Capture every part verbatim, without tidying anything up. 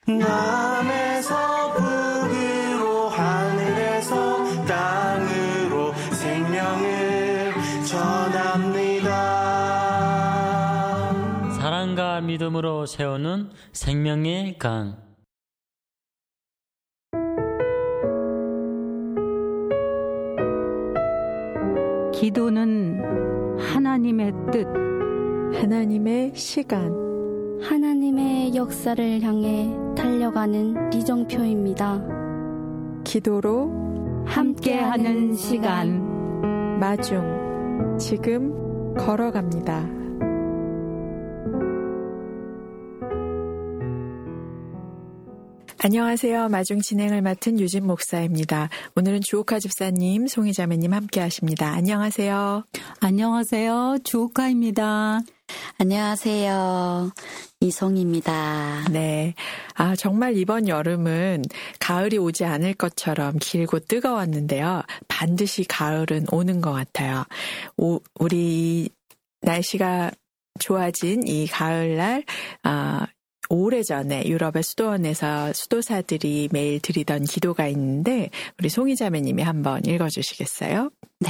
남에서 북으로 하늘에서 땅으로 생명을 전합니다. 사랑과 믿음으로 세우는 생명의 강. 기도는 하나님의 뜻, 하나님의 시간, 하나님의 역사를 향해 달려가는 리정표입니다. 기도로 함께하는 시간, 마중, 지금 걸어갑니다. 안녕하세요. 마중 진행을 맡은 유진 목사입니다. 오늘은 주옥하 집사님, 송희자매님 함께 하십니다. 안녕하세요. 안녕하세요. 주옥하입니다. 안녕하세요. 이송입니다. 네. 아, 정말 이번 여름은 가을이 오지 않을 것처럼 길고 뜨거웠는데요. 반드시 가을은 오는 것 같아요. 오, 우리 날씨가 좋아진 이 가을날, 아, 오래전에 유럽의 수도원에서 수도사들이 매일 드리던 기도가 있는데 우리 송희자매님이 한번 읽어주시겠어요? 네.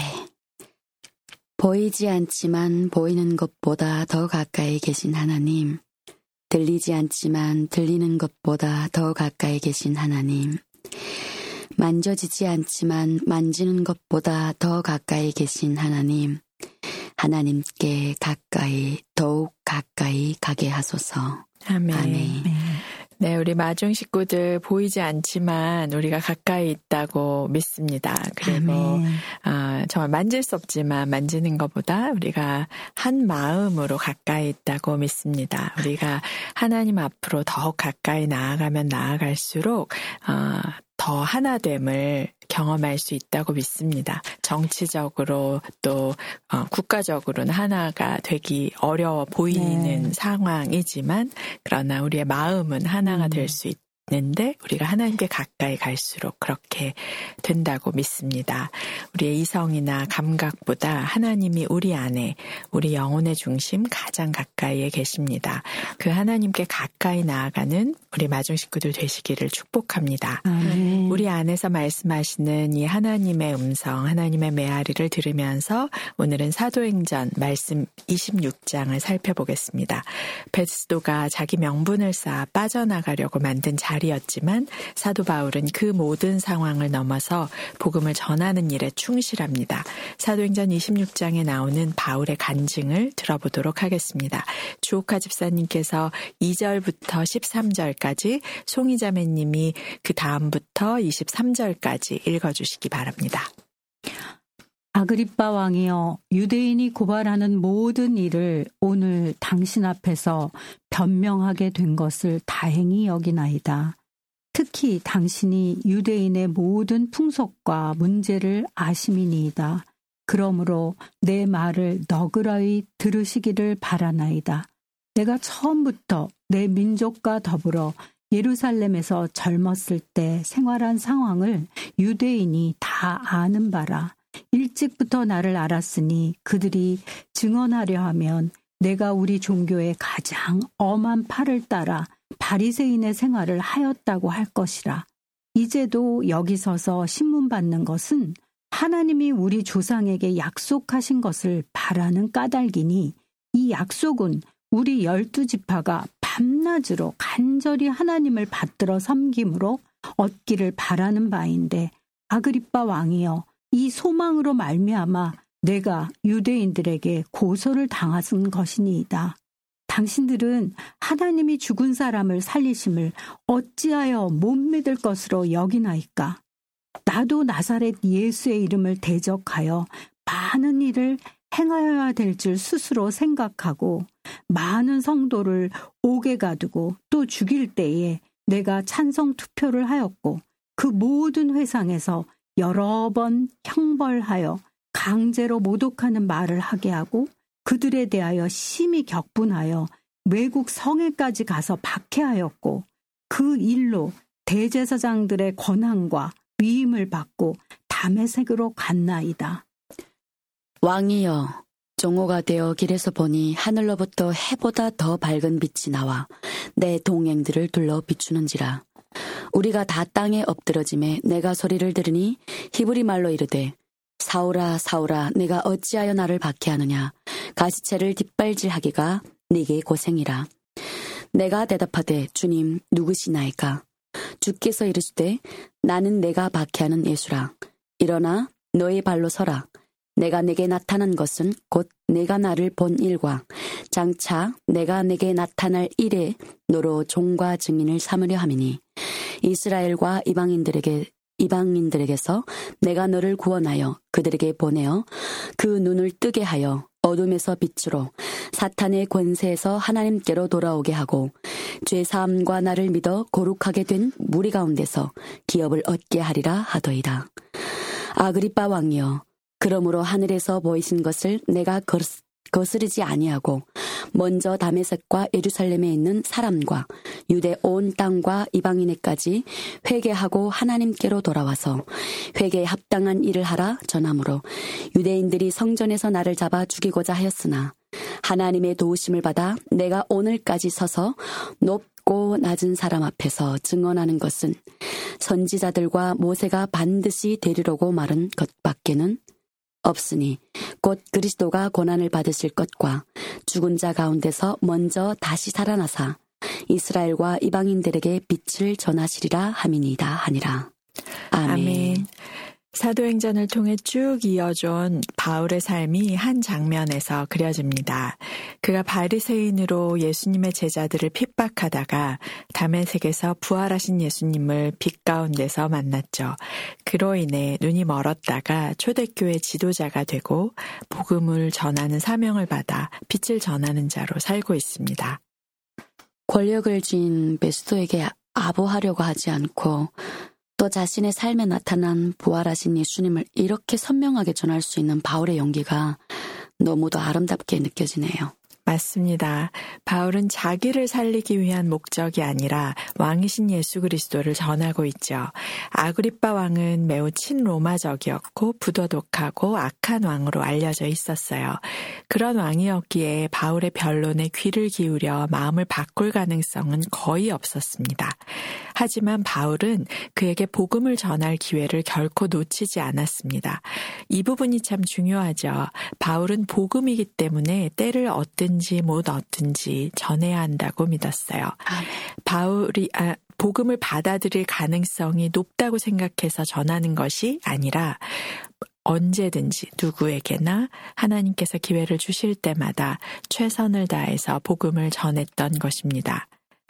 보이지 않지만 보이는 것보다 더 가까이 계신 하나님, 들리지 않지만 들리는 것보다 더 가까이 계신 하나님, 만져지지 않지만 만지는 것보다 더 가까이 계신 하나님, 하나님께 가까이 더욱 가까이 가게 하소서. 아멘. 아멘. 네, 우리 마중 식구들 보이지 않지만 우리가 가까이 있다고 믿습니다. 그리고 아, 정말 만질 수 없지만 만지는 것보다 우리가 한 마음으로 가까이 있다고 믿습니다. 우리가 하나님 앞으로 더 가까이 나아가면 나아갈수록 아, 더 하나됨을 경험할 수 있다고 믿습니다. 정치적으로 또 어, 국가적으로는 하나가 되기 어려워 보이는 네. 상황이지만 그러나 우리의 마음은 하나가 될 수 있는데 우리가 하나님께 가까이 갈수록 그렇게 된다고 믿습니다. 우리의 이성이나 감각보다 하나님이 우리 안에 우리 영혼의 중심 가장 가까이에 계십니다. 그 하나님께 가까이 나아가는 우리 마중 식구들 되시기를 축복합니다. 아멘. 우리 안에서 말씀하시는 이 하나님의 음성, 하나님의 메아리를 들으면서 오늘은 사도행전 말씀 이십육 장을 살펴보겠습니다. 베드스도가 자기 명분을 쌓아 빠져나가려고 만든 자리였지만 사도 바울은 그 모든 상황을 넘어서 복음을 전하는 일에 충실합니다. 사도행전 이십육 장에 나오는 바울의 간증을 들어보도록 하겠습니다. 주옥하 집사님께서 이 절부터 십삼 절까지, 송희자매님이 그 다음부터 이십삼 절까지 읽어주시기 바랍니다. 아그리빠 왕이여, 유대인이 고발하는 모든 일을 오늘 당신 앞에서 변명하게 된 것을 다행히 여기나이다. 특히 당신이 유대인의 모든 풍속과 문제를 아심이니이다. 그러므로 내 말을 너그러이 들으시기를 바라나이다. 내가 처음부터 내 민족과 더불어 예루살렘에서 젊었을 때 생활한 상황을 유대인이 다 아는 바라. 일찍부터 나를 알았으니 그들이 증언하려 하면 내가 우리 종교의 가장 엄한 팔을 따라 바리새인의 생활을 하였다고 할 것이라. 이제도 여기 서서 신문 받는 것은 하나님이 우리 조상에게 약속하신 것을 바라는 까닭이니 이 약속은 우리 열두 지파가 밤낮으로 간절히 하나님을 받들어 섬김으로 얻기를 바라는 바인데, 아그리빠 왕이여, 이 소망으로 말미암아 내가 유대인들에게 고소를 당하신 것이니이다. 당신들은 하나님이 죽은 사람을 살리심을 어찌하여 못 믿을 것으로 여기나이까? 나도 나사렛 예수의 이름을 대적하여 많은 일을 행하여야 될 줄 스스로 생각하고 많은 성도를 옥에 가두고 또 죽일 때에 내가 찬성 투표를 하였고 그 모든 회상에서 여러 번 형벌하여 강제로 모독하는 말을 하게 하고 그들에 대하여 심히 격분하여 외국 성에까지 가서 박해하였고 그 일로 대제사장들의 권한과 위임을 받고 다메섹으로 갔나이다. 왕이여, 종호가 되어 길에서 보니 하늘로부터 해보다 더 밝은 빛이 나와 내 동행들을 둘러 비추는지라. 우리가 다 땅에 엎드러짐에 내가 소리를 들으니 히브리 말로 이르되 사울아 사울아 내가 어찌하여 나를 박해하느냐. 가시채를 뒷발질하기가 네게 고생이라. 내가 대답하되 주님 누구시나이까. 주께서 이르시되 나는 내가 박해하는 예수라. 일어나 너의 발로 서라. 내가 내게 나타난 것은 곧 내가 나를 본 일과 장차 내가 내게 나타날 일에 너로 종과 증인을 삼으려 함이니 이스라엘과 이방인들에게 이방인들에게서 내가 너를 구원하여 그들에게 보내어 그 눈을 뜨게 하여 어둠에서 빛으로 사탄의 권세에서 하나님께로 돌아오게 하고 죄사함과 나를 믿어 거룩하게 된 무리 가운데서 기업을 얻게 하리라 하더이다. 아그리빠 왕이여, 그러므로 하늘에서 보이신 것을 내가 거스르지 아니하고 먼저 다메섹과 예루살렘에 있는 사람과 유대 온 땅과 이방인에까지 회개하고 하나님께로 돌아와서 회개에 합당한 일을 하라 전하므로 유대인들이 성전에서 나를 잡아 죽이고자 하였으나 하나님의 도우심을 받아 내가 오늘까지 서서 높고 낮은 사람 앞에서 증언하는 것은 선지자들과 모세가 반드시 되리라고 말한 것밖에는 없으니 곧 그리스도가 고난을 받으실 것과 죽은 자 가운데서 먼저 다시 살아나사 이스라엘과 이방인들에게 빛을 전하시리라 함이니이다 하니라. 아멘. 아멘. 사도행전을 통해 쭉 이어져온 바울의 삶이 한 장면에서 그려집니다. 그가 바리새인으로 예수님의 제자들을 핍박하다가 다메섹에서 부활하신 예수님을 빛 가운데서 만났죠. 그로 인해 눈이 멀었다가 초대교회 지도자가 되고 복음을 전하는 사명을 받아 빛을 전하는 자로 살고 있습니다. 권력을 쥔 베스토에게 아부하려고 하지 않고 또 자신의 삶에 나타난 부활하신 예수님을 이렇게 선명하게 전할 수 있는 바울의 용기가 너무도 아름답게 느껴지네요. 맞습니다. 바울은 자기를 살리기 위한 목적이 아니라 왕이신 예수 그리스도를 전하고 있죠. 아그리빠 왕은 매우 친로마적이었고 부도덕하고 악한 왕으로 알려져 있었어요. 그런 왕이었기에 바울의 변론에 귀를 기울여 마음을 바꿀 가능성은 거의 없었습니다. 하지만 바울은 그에게 복음을 전할 기회를 결코 놓치지 않았습니다. 이 부분이 참 중요하죠. 바울은 복음이기 때문에 때를 얻든 못 얻든지 전해야 한다고 믿었어요. 바울이 아, 복음을 받아들일 가능성이 높다고 생각해서 전하는 것이 아니라 언제든지 누구에게나 하나님께서 기회를 주실 때마다 최선을 다해서 복음을 전했던 것입니다.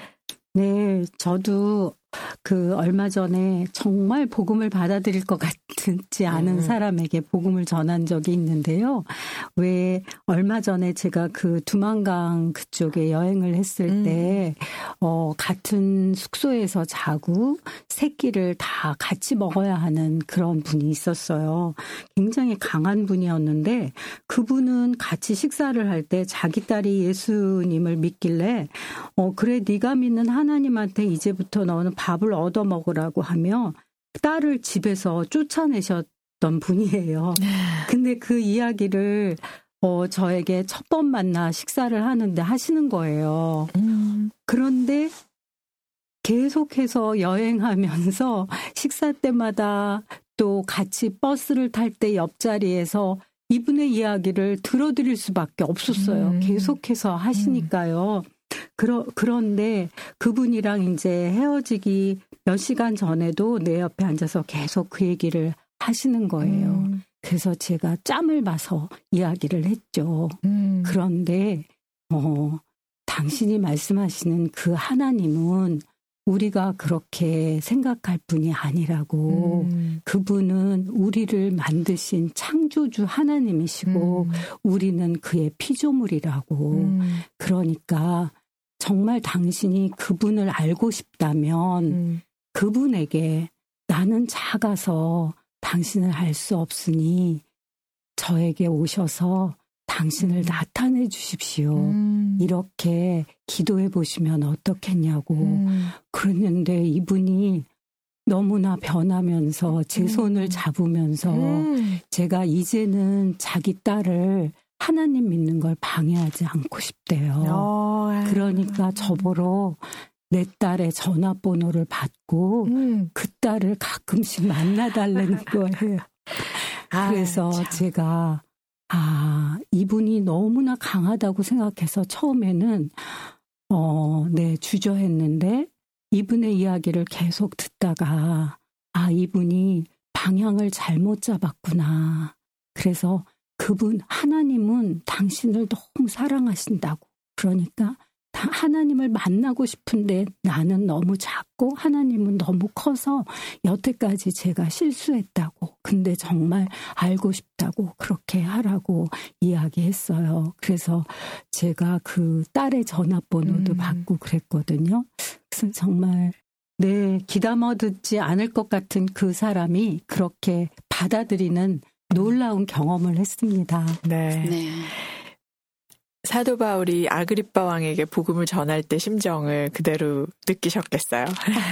네, 저도 그 얼마 전에 정말 복음을 받아들일 것 같지 않은 음. 사람에게 복음을 전한 적이 있는데요. 왜 얼마 전에 제가 그 두만강 그쪽에 여행을 했을 음. 때 어, 같은 숙소에서 자고 세 끼를 다 같이 먹어야 하는 그런 분이 있었어요. 굉장히 강한 분이었는데 그분은 같이 식사를 할 때 자기 딸이 예수님을 믿길래 어 그래 네가 믿는 하나님한테 이제부터 너는 밥을 얻어 먹으라고 하며 딸을 집에서 쫓아내셨던 분이에요. 근데 그 이야기를 어, 저에게 첫 번 만나 식사를 하는데 하시는 거예요. 음. 그런데 계속해서 여행하면서 식사 때마다 또 같이 버스를 탈 때 옆자리에서 이분의 이야기를 들어드릴 수밖에 없었어요. 음. 계속해서 하시니까요. 음. 그러, 그런데 그분이랑 이제 헤어지기 몇 시간 전에도 내 옆에 앉아서 계속 그 얘기를 하시는 거예요. 음. 그래서 제가 짬을 봐서 이야기를 했죠. 음. 그런데 어, 당신이 말씀하시는 그 하나님은 우리가 그렇게 생각할 분이 아니라고 음. 그분은 우리를 만드신 창조주 하나님이시고 음. 우리는 그의 피조물이라고 음. 그러니까 정말 당신이 그분을 알고 싶다면 음. 그분에게 나는 작아서 당신을 알 수 없으니 저에게 오셔서 당신을 음. 나타내 주십시오. 음. 이렇게 기도해 보시면 어떻겠냐고 음. 그랬는데 이분이 너무나 변하면서 제 손을 잡으면서 음. 제가 이제는 자기 딸을 하나님 믿는 걸 방해하지 않고 싶대요. 어, 그러니까 저보러 내 딸의 전화번호를 받고 음. 그 딸을 가끔씩 만나달라는 거예요. 그래서 아, 제가 아 이분이 너무나 강하다고 생각해서 처음에는 어, 네 주저했는데 이분의 이야기를 계속 듣다가 아 이분이 방향을 잘못 잡았구나. 그래서 그분 하나님은 당신을 너무 사랑하신다고. 그러니까 하나님을 만나고 싶은데 나는 너무 작고 하나님은 너무 커서 여태까지 제가 실수했다고. 근데 정말 알고 싶다고 그렇게 하라고 이야기했어요. 그래서 제가 그 딸의 전화번호도 음. 받고 그랬거든요. 그래서 정말 네, 귀담아 듣지 않을 것 같은 그 사람이 그렇게 받아들이는 놀라운 경험을 했습니다. 네. 네. 사도 바울이 아그리빠 왕에게 복음을 전할 때 심정을 그대로 느끼셨겠어요.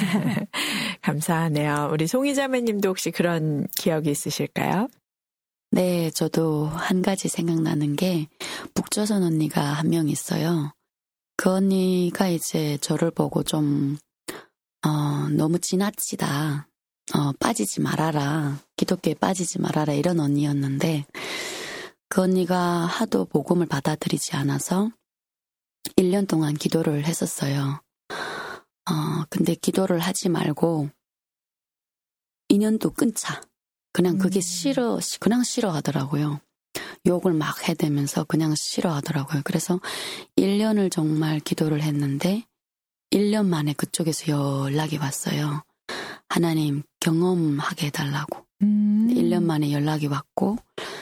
감사하네요. 우리 송이 자매님도 혹시 그런 기억이 있으실까요? 네, 저도 한 가지 생각나는 게 북조선 언니가 한 명 있어요. 그 언니가 이제 저를 보고 좀 어, 너무 지나치다. 어, 빠지지 말아라. 기독교에 빠지지 말아라. 이런 언니였는데 그 언니가 하도 복음을 받아들이지 않아서 일 년 동안 기도를 했었어요. 어, 근데 기도를 하지 말고 이 년도 끊자. 그냥 그게 싫어, 그냥 싫어하더라고요. 욕을 막 해대면서 그냥 싫어하더라고요. 그래서 일 년을 정말 기도를 했는데 일 년 만에 그쪽에서 연락이 왔어요. 하나님 경험하게 해달라고. 음. 일 년 만에 연락이 왔고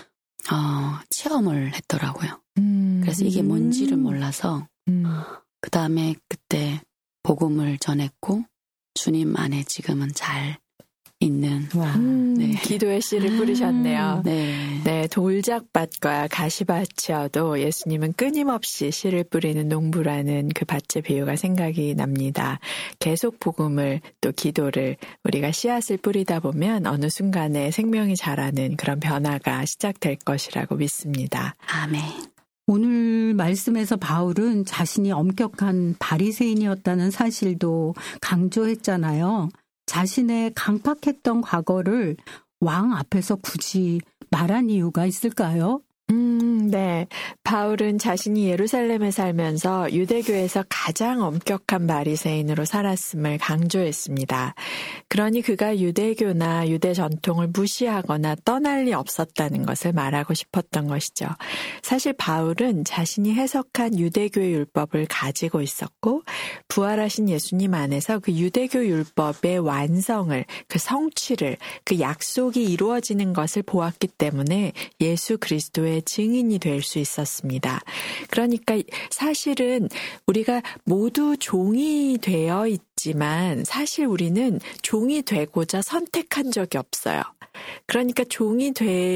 어, 체험을 했더라고요. 음. 그래서 이게 뭔지를 몰라서 음. 그 다음에 그때 복음을 전했고 주님 안에 지금은 잘 있는 와. 음, 네. 기도의 씨를 뿌리셨네요. 네. 네, 돌짝밭과 가시밭이어도 예수님은 끊임없이 씨를 뿌리는 농부라는 그 밭의 비유가 생각이 납니다. 계속 복음을 또 기도를 우리가 씨앗을 뿌리다 보면 어느 순간에 생명이 자라는 그런 변화가 시작될 것이라고 믿습니다. 아멘. 오늘 말씀에서 바울은 자신이 엄격한 바리새인이었다는 사실도 강조했잖아요. 자신의 강팍했던 과거를 왕 앞에서 굳이 말한 이유가 있을까요? 음, 네. 바울은 자신이 예루살렘에 살면서 유대교에서 가장 엄격한 바리새인으로 살았음을 강조했습니다. 그러니 그가 유대교나 유대 전통을 무시하거나 떠날 리 없었다는 것을 말하고 싶었던 것이죠. 사실 바울은 자신이 해석한 유대교의 율법을 가지고 있었고 부활하신 예수님 안에서 그 유대교 율법의 완성을, 그 성취를, 그 약속이 이루어지는 것을 보았기 때문에 예수 그리스도의 증인이 될 수 있었습니다. 그러니까 사실은 우리가 모두 종이 되어 있지만 사실 우리는 종이 되고자 선택한 적이 없어요. 그러니까 종이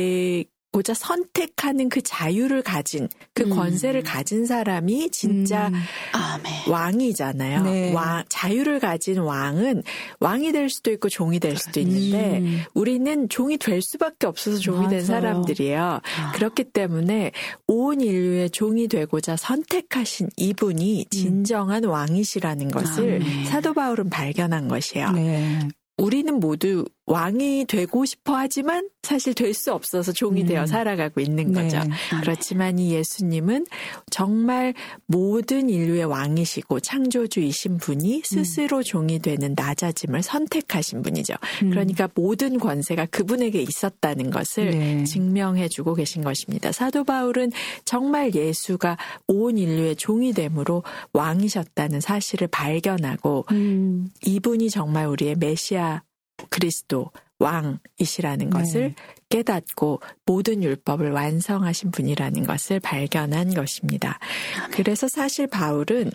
되고자 선택하는 그 자유를 가진, 그 음. 권세를 가진 사람이 진짜 음. 아멘. 왕이잖아요. 네. 왕, 자유를 가진 왕은 왕이 될 수도 있고 종이 될 수도 있는데 음. 우리는 종이 될 수밖에 없어서 종이 된 맞아요. 사람들이에요. 아. 그렇기 때문에 온 인류의 종이 되고자 선택하신 이분이 진정한 왕이시라는 것을 아멘. 사도 바울은 발견한 것이에요. 네. 우리는 모두 왕이 되고 싶어 하지만 사실 될 수 없어서 종이 음. 되어 살아가고 있는 네. 거죠. 그렇지만 이 예수님은 정말 모든 인류의 왕이시고 창조주이신 분이 스스로 종이 되는 낮아짐을 선택하신 분이죠. 음. 그러니까 모든 권세가 그분에게 있었다는 것을 네. 증명해주고 계신 것입니다. 사도 바울은 정말 예수가 온 인류의 종이 됨으로 왕이셨다는 사실을 발견하고 음. 이분이 정말 우리의 메시아 그리스도 왕이시라는 것을 네. 깨닫고 모든 율법을 완성하신 분이라는 것을 발견한 것입니다. 그래서 사실 바울은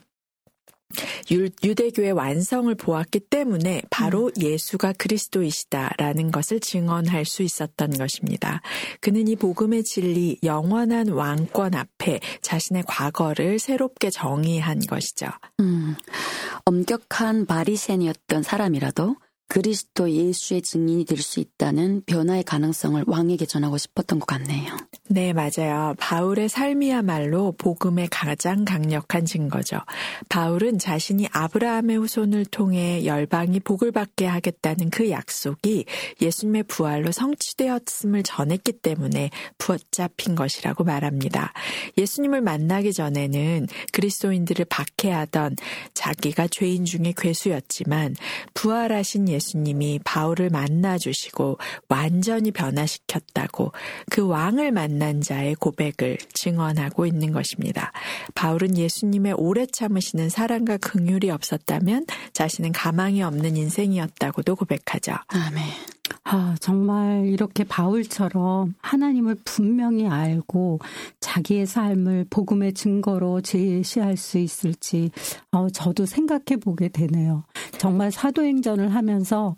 유, 유대교의 완성을 보았기 때문에 바로 음. 예수가 그리스도이시다라는 것을 증언할 수 있었던 것입니다. 그는 이 복음의 진리, 영원한 왕권 앞에 자신의 과거를 새롭게 정의한 것이죠. 음, 엄격한 바리새인이었던 사람이라도 그리스도 예수의 증인이 될 수 있다는 변화의 가능성을 왕에게 전하고 싶었던 것 같네요. 네, 맞아요. 바울의 삶이야말로 복음의 가장 강력한 증거죠. 바울은 자신이 아브라함의 후손을 통해 열방이 복을 받게 하겠다는 그 약속이 예수님의 부활로 성취되었음을 전했기 때문에 붙잡힌 것이라고 말합니다. 예수님을 만나기 전에는 그리스도인들을 박해하던 자기가 죄인 중에 괴수였지만 부활하신 예수님이 바울을 만나주시고 완전히 변화시켰다고 그 왕을 만난 자의 고백을 증언하고 있는 것입니다. 바울은 예수님의 오래 참으시는 사랑과 긍휼이 없었다면 자신은 가망이 없는 인생이었다고도 고백하죠. 아멘. 아, 정말 이렇게 바울처럼 하나님을 분명히 알고 자기의 삶을 복음의 증거로 제시할 수 있을지 어, 저도 생각해 보게 되네요. 정말 사도행전을 하면서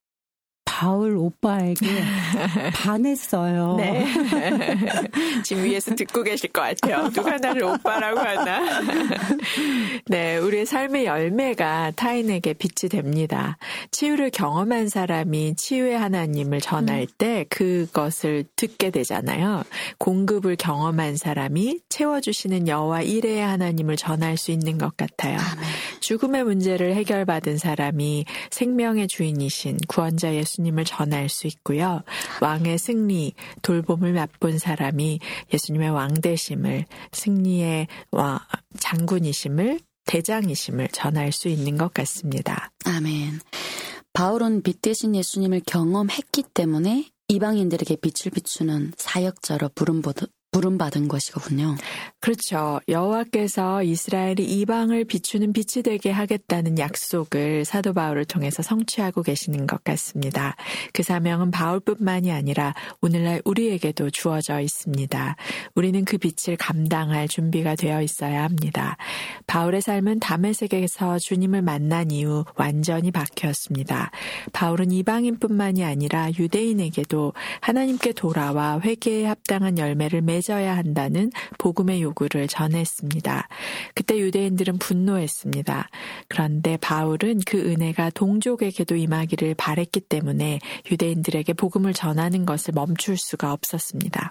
바울 오빠에게 반했어요. 네. 지금 위에서 듣고 계실 것 같아요. 누가 나를 오빠라고 하나. 네, 우리의 삶의 열매가 타인에게 빛이 됩니다. 치유를 경험한 사람이 치유의 하나님을 전할 때 그것을 듣게 되잖아요. 공급을 경험한 사람이 채워주시는 여호와 이레의 하나님을 전할 수 있는 것 같아요. 죽음의 문제를 해결받은 사람이 생명의 주인이신 구원자 예수님 을 전할 수 있고요. 왕의 승리, 돌봄을 맛본 사람이 예수님의 왕되심을, 승리의 장군이심을, 대장이심을 전할 수 있는 것 같습니다. 아멘. 바울은 빛 대신 예수님을 경험했기 때문에 이방인들에게 빛을 비추는 사역자로 부름받은 부름받은 것이거든요. 그렇죠. 여호와께서 이스라엘이 이방을 비추는 빛이 되게 하겠다는 약속을 사도 바울을 통해서 성취하고 계시는 것 같습니다. 그 사명은 바울뿐만이 아니라 오늘날 우리에게도 주어져 있습니다. 우리는 그 빛을 감당할 준비가 되어 있어야 합니다. 바울의 삶은 다메섹에서 주님을 만난 이후 완전히 바뀌었습니다. 바울은 이방인뿐만이 아니라 유대인에게도 하나님께 돌아와 회개에 합당한 열매를 맺 져야 한다는 복음의 요구를 전했습니다. 그때 유대인들은 분노했습니다. 그런데 바울은 그 은혜가 동족에게도 임하기를 바랬기 때문에 유대인들에게 복음을 전하는 것을 멈출 수가 없었습니다.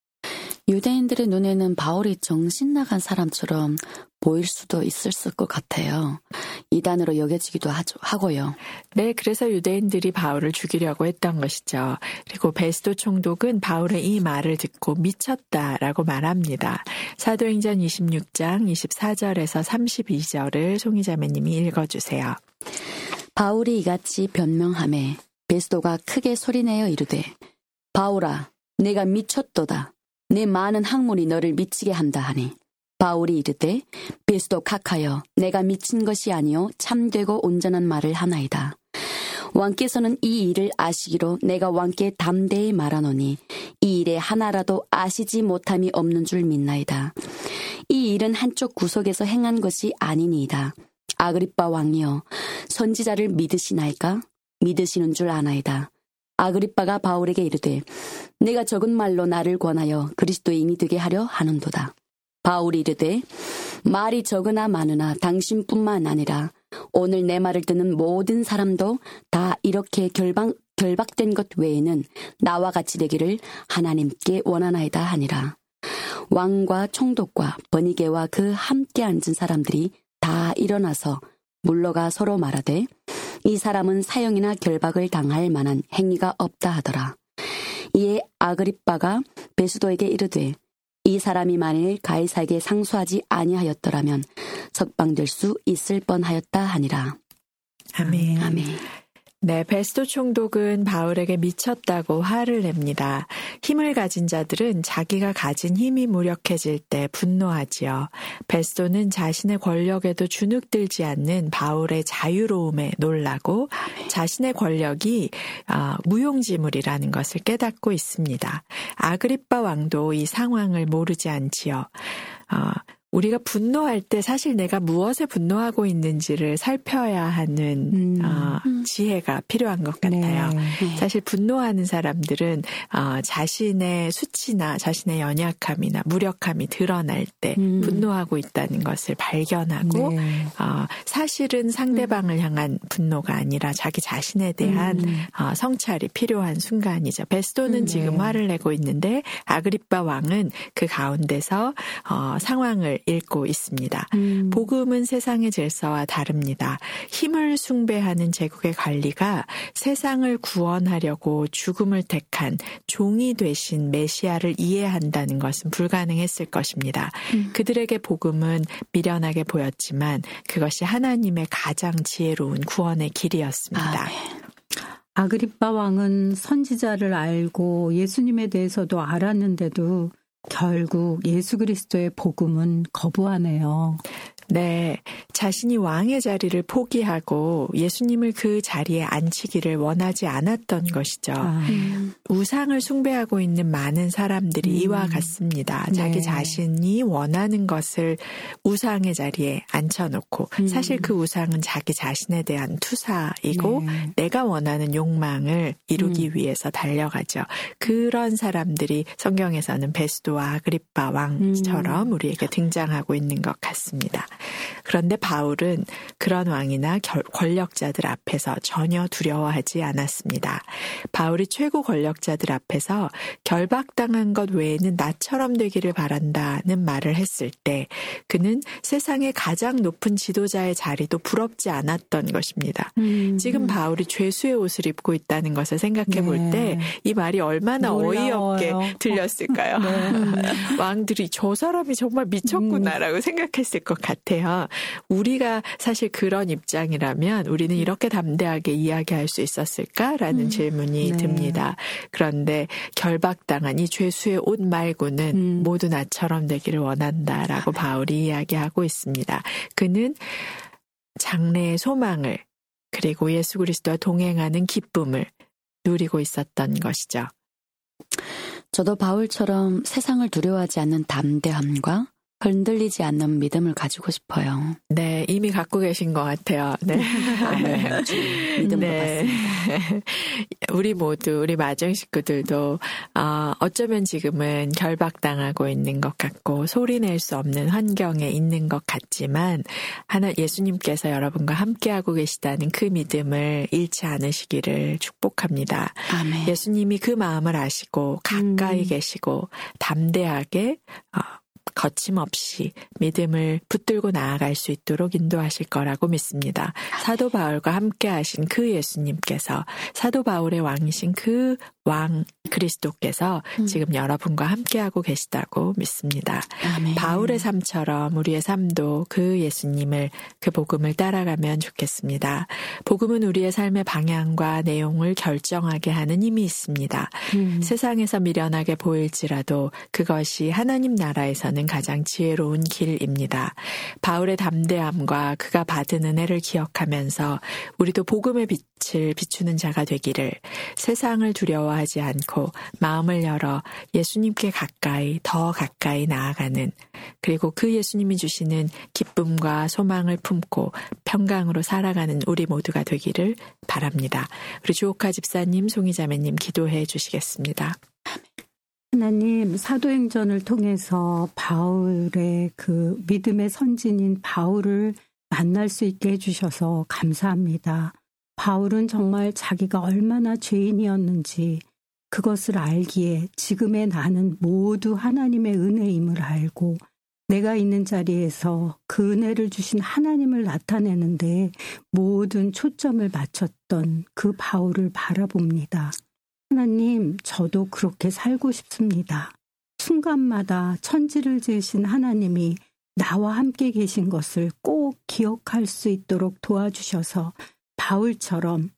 유대인들의 눈에는 바울이 정신 나간 사람처럼 보일 수도 있었을 것 같아요. 이단으로 여겨지기도 하죠, 하고요. 네, 그래서 유대인들이 바울을 죽이려고 했던 것이죠. 그리고 베스도 총독은 바울의 이 말을 듣고 미쳤다라고 말합니다. 사도행전 이십육 장 이십사 절에서 삼십이 절을 송이자매님이 읽어주세요. 바울이 이같이 변명하매 베스도가 크게 소리내어 이르되 바울아 내가 미쳤도다. 내 많은 학문이 너를 미치게 한다 하니 바울이 이르되 베스도 각하여 내가 미친 것이 아니요 참되고 온전한 말을 하나이다. 왕께서는 이 일을 아시기로 내가 왕께 담대히 말하노니 이 일에 하나라도 아시지 못함이 없는 줄 믿나이다. 이 일은 한쪽 구석에서 행한 것이 아니니이다. 아그리빠 왕이여 선지자를 믿으시나이까? 믿으시는 줄 아나이다. 아그리빠가 바울에게 이르되 내가 적은 말로 나를 권하여 그리스도인이 되게 하려 하는도다. 바울이 이르되 말이 적으나 많으나 당신뿐만 아니라 오늘 내 말을 듣는 모든 사람도 다 이렇게 결박, 결박된 것 외에는 나와 같이 되기를 하나님께 원하나이다 하니라. 왕과 총독과 번이게와 그 함께 앉은 사람들이 다 일어나서 물러가 서로 말하되 이 사람은 사형이나 결박을 당할 만한 행위가 없다 하더라. 이에 아그리빠가 베스도에게 이르되 이 사람이 만일 가이사에게 상소하지 아니하였더라면 석방될 수 있을 뻔하였다 하니라. 아멘. 아멘. 네, 베스도 총독은 바울에게 미쳤다고 화를 냅니다. 힘을 가진 자들은 자기가 가진 힘이 무력해질 때 분노하지요. 베스도는 자신의 권력에도 주눅들지 않는 바울의 자유로움에 놀라고 자신의 권력이 무용지물이라는 것을 깨닫고 있습니다. 아그리빠 왕도 이 상황을 모르지 않지요. 우리가 분노할 때 사실 내가 무엇에 분노하고 있는지를 살펴야 하는 음. 어, 지혜가 필요한 것 같아요. 네. 사실 분노하는 사람들은 어, 자신의 수치나 자신의 연약함이나 무력함이 드러날 때 음. 분노하고 있다는 것을 발견하고 네. 어, 사실은 상대방을 음. 향한 분노가 아니라 자기 자신에 대한 음. 어, 성찰이 필요한 순간이죠. 베스도는 음. 지금 네. 화를 내고 있는데 아그리빠 왕은 그 가운데서 어, 상황을 읽고 있습니다. 음. 복음은 세상의 질서와 다릅니다. 힘을 숭배하는 제국의 관리가 세상을 구원하려고 죽음을 택한 종이 되신 메시아를 이해한다는 것은 불가능했을 것입니다. 음. 그들에게 복음은 미련하게 보였지만 그것이 하나님의 가장 지혜로운 구원의 길이었습니다. 아, 네. 아그리빠 왕은 선지자를 알고 예수님에 대해서도 알았는데도 결국 예수 그리스도의 복음은 거부하네요. 네, 자신이 왕의 자리를 포기하고 예수님을 그 자리에 앉히기를 원하지 않았던 것이죠. 아. 음. 우상을 숭배하고 있는 많은 사람들이 음. 이와 같습니다. 네. 자기 자신이 원하는 것을 우상의 자리에 앉혀놓고 음. 사실 그 우상은 자기 자신에 대한 투사이고 네. 내가 원하는 욕망을 이루기 음. 위해서 달려가죠. 그런 사람들이 성경에서는 베스도와 아그리빠 왕처럼 음. 우리에게 등장하고 있는 것 같습니다. 그런데 바울은 그런 왕이나 결, 권력자들 앞에서 전혀 두려워하지 않았습니다. 바울이 최고 권력자들 앞에서 결박당한 것 외에는 나처럼 되기를 바란다는 말을 했을 때 그는 세상의 가장 높은 지도자의 자리도 부럽지 않았던 것입니다. 음. 지금 바울이 죄수의 옷을 입고 있다는 것을 생각해 볼 때 이 네. 말이 얼마나 놀라워요. 어이없게 들렸을까요? 네. 왕들이 저 사람이 정말 미쳤구나라고 음. 생각했을 것 같아요. 우리가 사실 그런 입장이라면 우리는 이렇게 담대하게 이야기할 수 있었을까라는 음. 질문이 네. 듭니다. 그런데 결박당한 이 죄수의 옷 말고는 음. 모두 나처럼 되기를 원한다라고 바울이 이야기하고 있습니다. 그는 장래의 소망을 그리고 예수 그리스도와 동행하는 기쁨을 누리고 있었던 것이죠. 저도 바울처럼 세상을 두려워하지 않는 담대함과 흔들리지 않는 믿음을 가지고 싶어요. 네, 이미 갖고 계신 것 같아요. 네. 아멘. 믿음으로 네. 받습니다. 우리 모두, 우리 마중 식구들도 어, 어쩌면 지금은 결박당하고 있는 것 같고 소리낼 수 없는 환경에 있는 것 같지만 하나 예수님께서 여러분과 함께하고 계시다는 그 믿음을 잃지 않으시기를 축복합니다. 아멘. 예수님이 그 마음을 아시고 가까이 음. 계시고 담대하게 어, 거침없이 믿음을 붙들고 나아갈 수 있도록 인도하실 거라고 믿습니다. 사도 바울과 함께 하신 그 예수님께서 사도 바울의 왕이신 그 왕 그리스도께서 음. 지금 여러분과 함께하고 계시다고 믿습니다. 아멘. 바울의 삶처럼 우리의 삶도 그 예수님을 그 복음을 따라가면 좋겠습니다. 복음은 우리의 삶의 방향과 내용을 결정하게 하는 힘이 있습니다. 음. 세상에서 미련하게 보일지라도 그것이 하나님 나라에서는 가장 지혜로운 길입니다. 바울의 담대함과 그가 받은 은혜를 기억하면서 우리도 복음의 빛을 비추는 자가 되기를 세상을 두려워하지 않고 마음을 열어 예수님께 가까이 더 가까이 나아가는 그리고 그 예수님이 주시는 기쁨과 소망을 품고 평강으로 살아가는 우리 모두가 되기를 바랍니다. 우리 주옥화 집사님, 송이자매님 기도해 주시겠습니다. 하나님, 사도행전을 통해서 바울의 그 믿음의 선진인 바울을 만날 수 있게 해주셔서 감사합니다. 바울은 정말 자기가 얼마나 죄인이었는지 그것을 알기에 지금의 나는 모두 하나님의 은혜임을 알고 내가 있는 자리에서 그 은혜를 주신 하나님을 나타내는데 모든 초점을 맞췄던 그 바울을 바라봅니다. 하나님, 저도 그렇게 살고 싶습니다. 순간마다 천지를 지으신 하나님이 나와 함께 계신 것을 꼭 기억할 수 있도록 도와주셔서 바울처럼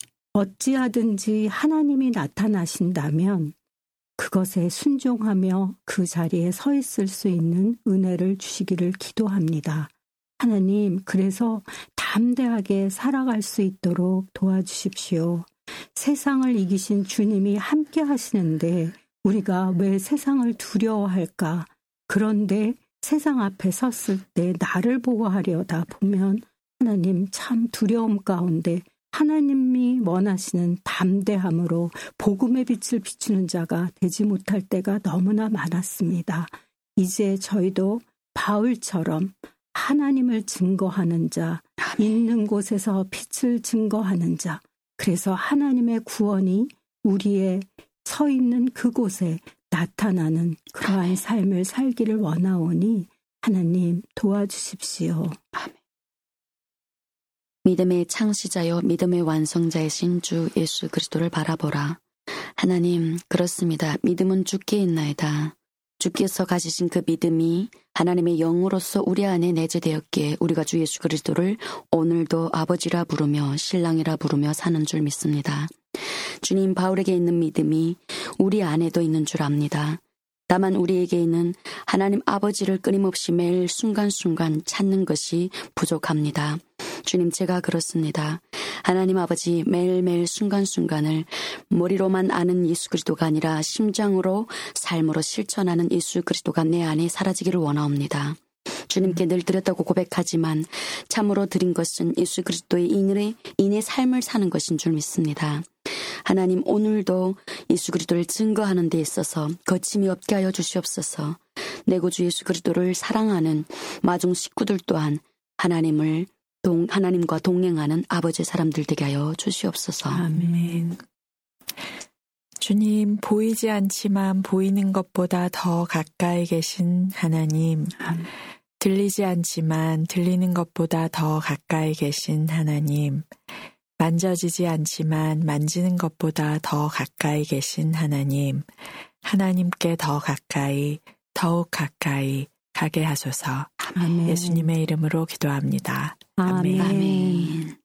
어찌하든지 하나님이 나타나신다면 그것에 순종하며 그 자리에 서 있을 수 있는 은혜를 주시기를 기도합니다. 하나님, 그래서 담대하게 살아갈 수 있도록 도와주십시오. 세상을 이기신 주님이 함께 하시는데 우리가 왜 세상을 두려워할까? 그런데 세상 앞에 섰을 때 나를 보호하려다 보면 하나님 참 두려움 가운데 하나님이 원하시는 담대함으로 복음의 빛을 비추는 자가 되지 못할 때가 너무나 많았습니다. 이제 저희도 바울처럼 하나님을 증거하는 자, 있는 곳에서 빛을 증거하는 자, 그래서 하나님의 구원이 우리의 서 있는 그곳에 나타나는 그러한 삶을 살기를 원하오니 하나님 도와주십시오. 아멘. 믿음의 창시자요 믿음의 완성자이신 주 예수 그리스도를 바라보라. 하나님, 그렇습니다. 믿음은 주께 있나이다. 주께서 가지신 그 믿음이 하나님의 영으로서 우리 안에 내재되었기에 우리가 주 예수 그리스도를 오늘도 아버지라 부르며 신랑이라 부르며 사는 줄 믿습니다. 주님, 바울에게 있는 믿음이 우리 안에도 있는 줄 압니다. 다만 우리에게 있는 하나님 아버지를 끊임없이 매일 순간순간 찾는 것이 부족합니다. 주님, 제가 그렇습니다. 하나님 아버지, 매일매일 순간순간을 머리로만 아는 예수 그리스도가 아니라 심장으로 삶으로 실천하는 예수 그리스도가 내 안에 사라지기를 원하옵니다. 주님께 늘 드렸다고 고백하지만 참으로 드린 것은 예수 그리스도의 인의, 인의 삶을 사는 것인 줄 믿습니다. 하나님, 오늘도 예수 그리스도를 증거하는 데 있어서 거침이 없게 하여 주시옵소서. 내 구주 예수 그리스도를 사랑하는 마중 식구들 또한 하나님을 동, 하나님과 동행하는 아버지의 사람들 되게 하여 주시옵소서. 아멘. 주님, 보이지 않지만 보이는 것보다 더 가까이 계신 하나님. 아멘. 들리지 않지만 들리는 것보다 더 가까이 계신 하나님. 만져지지 않지만 만지는 것보다 더 가까이 계신 하나님. 하나님께 더 가까이, 더욱 가까이 가게 하소서. 아멘. 예수님의 이름으로 기도합니다. 아멘. 아멘.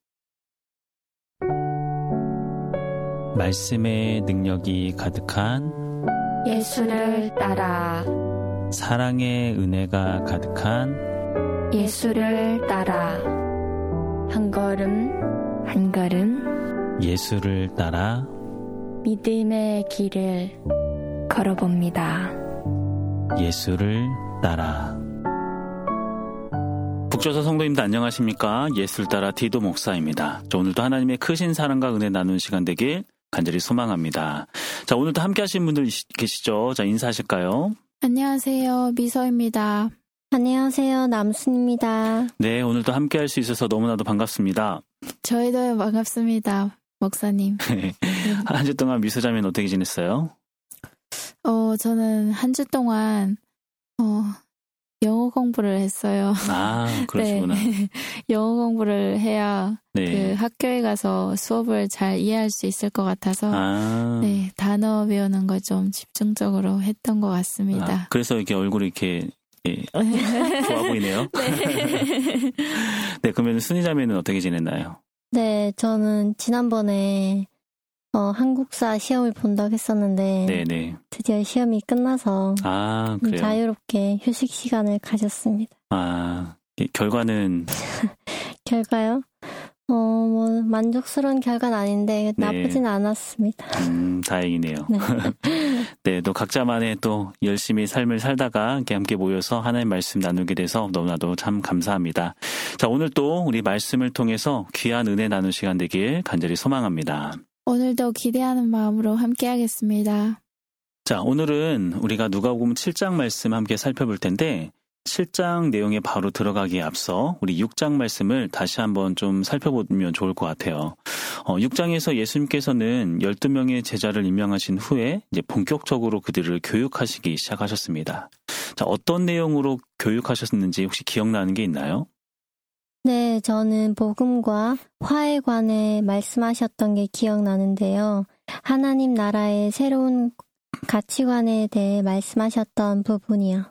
말씀의 능력이 가득한 예수를 따라 사랑의 은혜가 가득한 예수를 따라 한 걸음 한 걸음 예수를 따라 믿음의 길을 걸어봅니다. 예수를 따라. 북조서 성도님들 안녕하십니까? 예수를 따라 디도 목사입니다. 자, 오늘도 하나님의 크신 사랑과 은혜 나누는 시간 되길 간절히 소망합니다. 자, 오늘도 함께 하신 분들 계시죠? 자, 인사하실까요? 안녕하세요. 미서입니다. 안녕하세요. 남순입니다. 네, 오늘도 함께 할 수 있어서 너무나도 반갑습니다. 저희도 반갑습니다. 목사님. 한 주 동안 미소자매는 어떻게 지냈어요? 어, 저는 한 주 동안 어, 영어 공부를 했어요. 아, 그러시구나. 네. 영어 공부를 해야 네. 그 학교에 가서 수업을 잘 이해할 수 있을 것 같아서 아. 네, 단어 배우는 거 좀 집중적으로 했던 것 같습니다. 아, 그래서 이렇게 얼굴이 이렇게 예, 좋아 보이네요. 네. 네, 그러면 순이자매는 어떻게 지냈나요? 네, 저는 지난번에 어, 한국사 시험을 본다고 했었는데 네네. 드디어 시험이 끝나서 아, 그래요? 자유롭게 휴식 시간을 가졌습니다. 아, 결과는? 결과요? 어, 뭐 만족스러운 결과는 아닌데 네. 나쁘진 않았습니다. 음, 다행이네요. 네. 네, 또 각자만의 또 열심히 삶을 살다가 이렇게 함께 모여서 하나님 말씀 나누게 돼서 너무나도 참 감사합니다. 자, 오늘 또 우리 말씀을 통해서 귀한 은혜 나누는 시간 되길 간절히 소망합니다. 오늘도 기대하는 마음으로 함께 하겠습니다. 자, 오늘은 우리가 누가복음 칠 장 말씀 함께 살펴볼 텐데 칠 장 내용에 바로 들어가기에 앞서 우리 육 장 말씀을 다시 한번 좀 살펴보면 좋을 것 같아요. 어, 육 장에서 예수님께서는 열두 명의 제자를 임명하신 후에 이제 본격적으로 그들을 교육하시기 시작하셨습니다. 자, 어떤 내용으로 교육하셨는지 혹시 기억나는 게 있나요? 네, 저는 복음과 화에 관해 말씀하셨던 게 기억나는데요. 하나님 나라의 새로운 가치관에 대해 말씀하셨던 부분이요.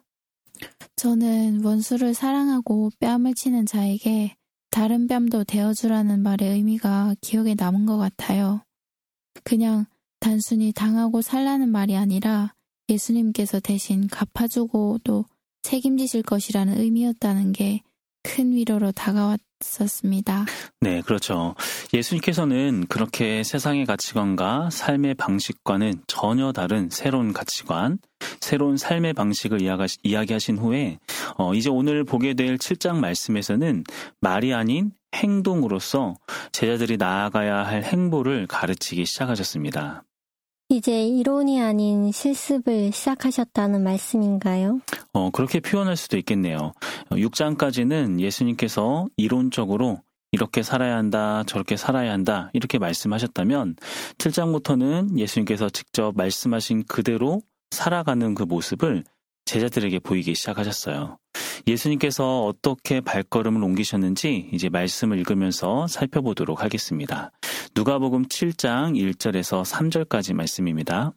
저는 원수를 사랑하고 뺨을 치는 자에게 다른 뺨도 대어주라는 말의 의미가 기억에 남은 것 같아요. 그냥 단순히 당하고 살라는 말이 아니라 예수님께서 대신 갚아주고 또 책임지실 것이라는 의미였다는 게 큰 위로로 다가왔, 있었습니다. 네, 그렇죠. 예수님께서는 그렇게 세상의 가치관과 삶의 방식과는 전혀 다른 새로운 가치관, 새로운 삶의 방식을 이야기하신 후에 어, 이제 오늘 보게 될 칠 장 말씀에서는 말이 아닌 행동으로서 제자들이 나아가야 할 행보를 가르치기 시작하셨습니다. 이제 이론이 아닌 실습을 시작하셨다는 말씀인가요? 어, 그렇게 표현할 수도 있겠네요. 육 장까지는 예수님께서 이론적으로 이렇게 살아야 한다, 저렇게 살아야 한다, 이렇게 말씀하셨다면 칠 장부터는 예수님께서 직접 말씀하신 그대로 살아가는 그 모습을 제자들에게 보이기 시작하셨어요. 예수님께서 어떻게 발걸음을 옮기셨는지 이제 말씀을 읽으면서 살펴보도록 하겠습니다. 누가복음 칠 장 일 절에서 삼 절까지 말씀입니다.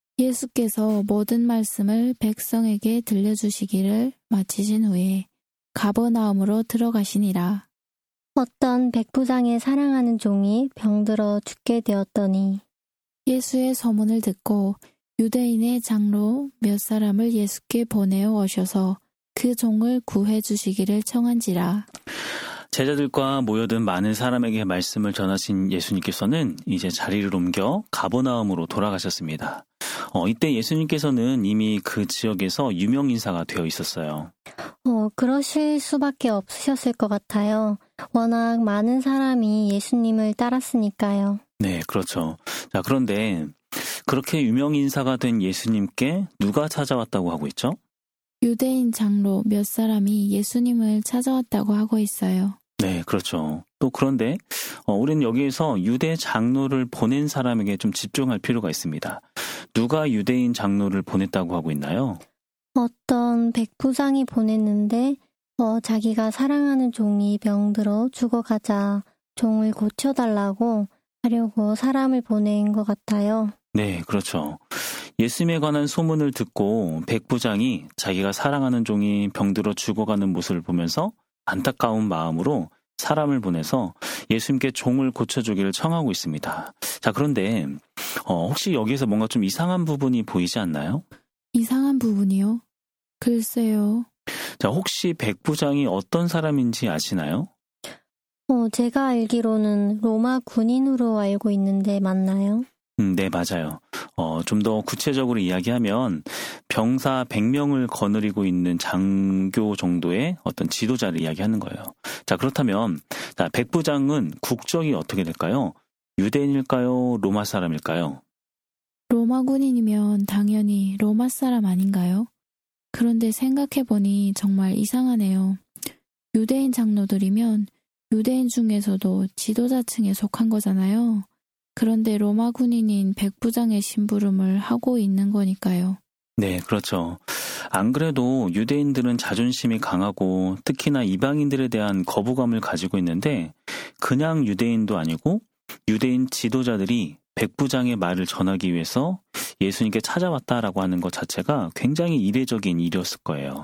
예수께서 모든 말씀을 백성에게 들려주시기를 마치신 후에 가버나움으로 들어가시니라. 어떤 백부장의 사랑하는 종이 병들어 죽게 되었더니 예수의 서문을 듣고 유대인의 장로 몇 사람을 예수께 보내어 오셔서 그 종을 구해 주시기를 청한지라. 제자들과 모여든 많은 사람에게 말씀을 전하신 예수님께서는 이제 자리를 옮겨 가버나움으로 돌아가셨습니다. 어, 이때 예수님께서는 이미 그 지역에서 유명 인사가 되어 있었어요. 어, 그러실 수밖에 없으셨을 것 같아요. 워낙 많은 사람이 예수님을 따랐으니까요. 네, 그렇죠. 자, 그런데 그렇게 유명 인사가 된 예수님께 누가 찾아왔다고 하고 있죠? 유대인 장로 몇 사람이 예수님을 찾아왔다고 하고 있어요. 네, 그렇죠. 또 그런데 어, 우리는 여기에서 유대 장로를 보낸 사람에게 좀 집중할 필요가 있습니다. 누가 유대인 장로를 보냈다고 하고 있나요? 어떤 백부장이 보냈는데 어, 자기가 사랑하는 종이 병들어 죽어가자 종을 고쳐달라고 하려고 사람을 보낸 것 같아요. 네, 그렇죠. 예수님에 관한 소문을 듣고 백부장이 자기가 사랑하는 종이 병들어 죽어가는 모습을 보면서 안타까운 마음으로 사람을 보내서 예수님께 종을 고쳐주기를 청하고 있습니다. 자, 그런데 어, 혹시 여기에서 뭔가 좀 이상한 부분이 보이지 않나요? 이상한 부분이요? 글쎄요. 자, 혹시 백부장이 어떤 사람인지 아시나요? 어, 제가 알기로는 로마 군인으로 알고 있는데 맞나요? 음, 네, 맞아요. 어, 좀 더 구체적으로 이야기하면 병사 백 명을 거느리고 있는 장교 정도의 어떤 지도자를 이야기하는 거예요. 자, 그렇다면 자, 백부장은 국적이 어떻게 될까요? 유대인일까요? 로마 사람일까요? 로마 군인이면 당연히 로마 사람 아닌가요? 그런데 생각해보니 정말 이상하네요. 유대인 장로들이면 유대인 중에서도 지도자층에 속한 거잖아요. 그런데 로마 군인인 백부장의 심부름을 하고 있는 거니까요. 네, 그렇죠. 안 그래도 유대인들은 자존심이 강하고 특히나 이방인들에 대한 거부감을 가지고 있는데 그냥 유대인도 아니고 유대인 지도자들이 백부장의 말을 전하기 위해서 예수님께 찾아왔다라고 하는 것 자체가 굉장히 이례적인 일이었을 거예요.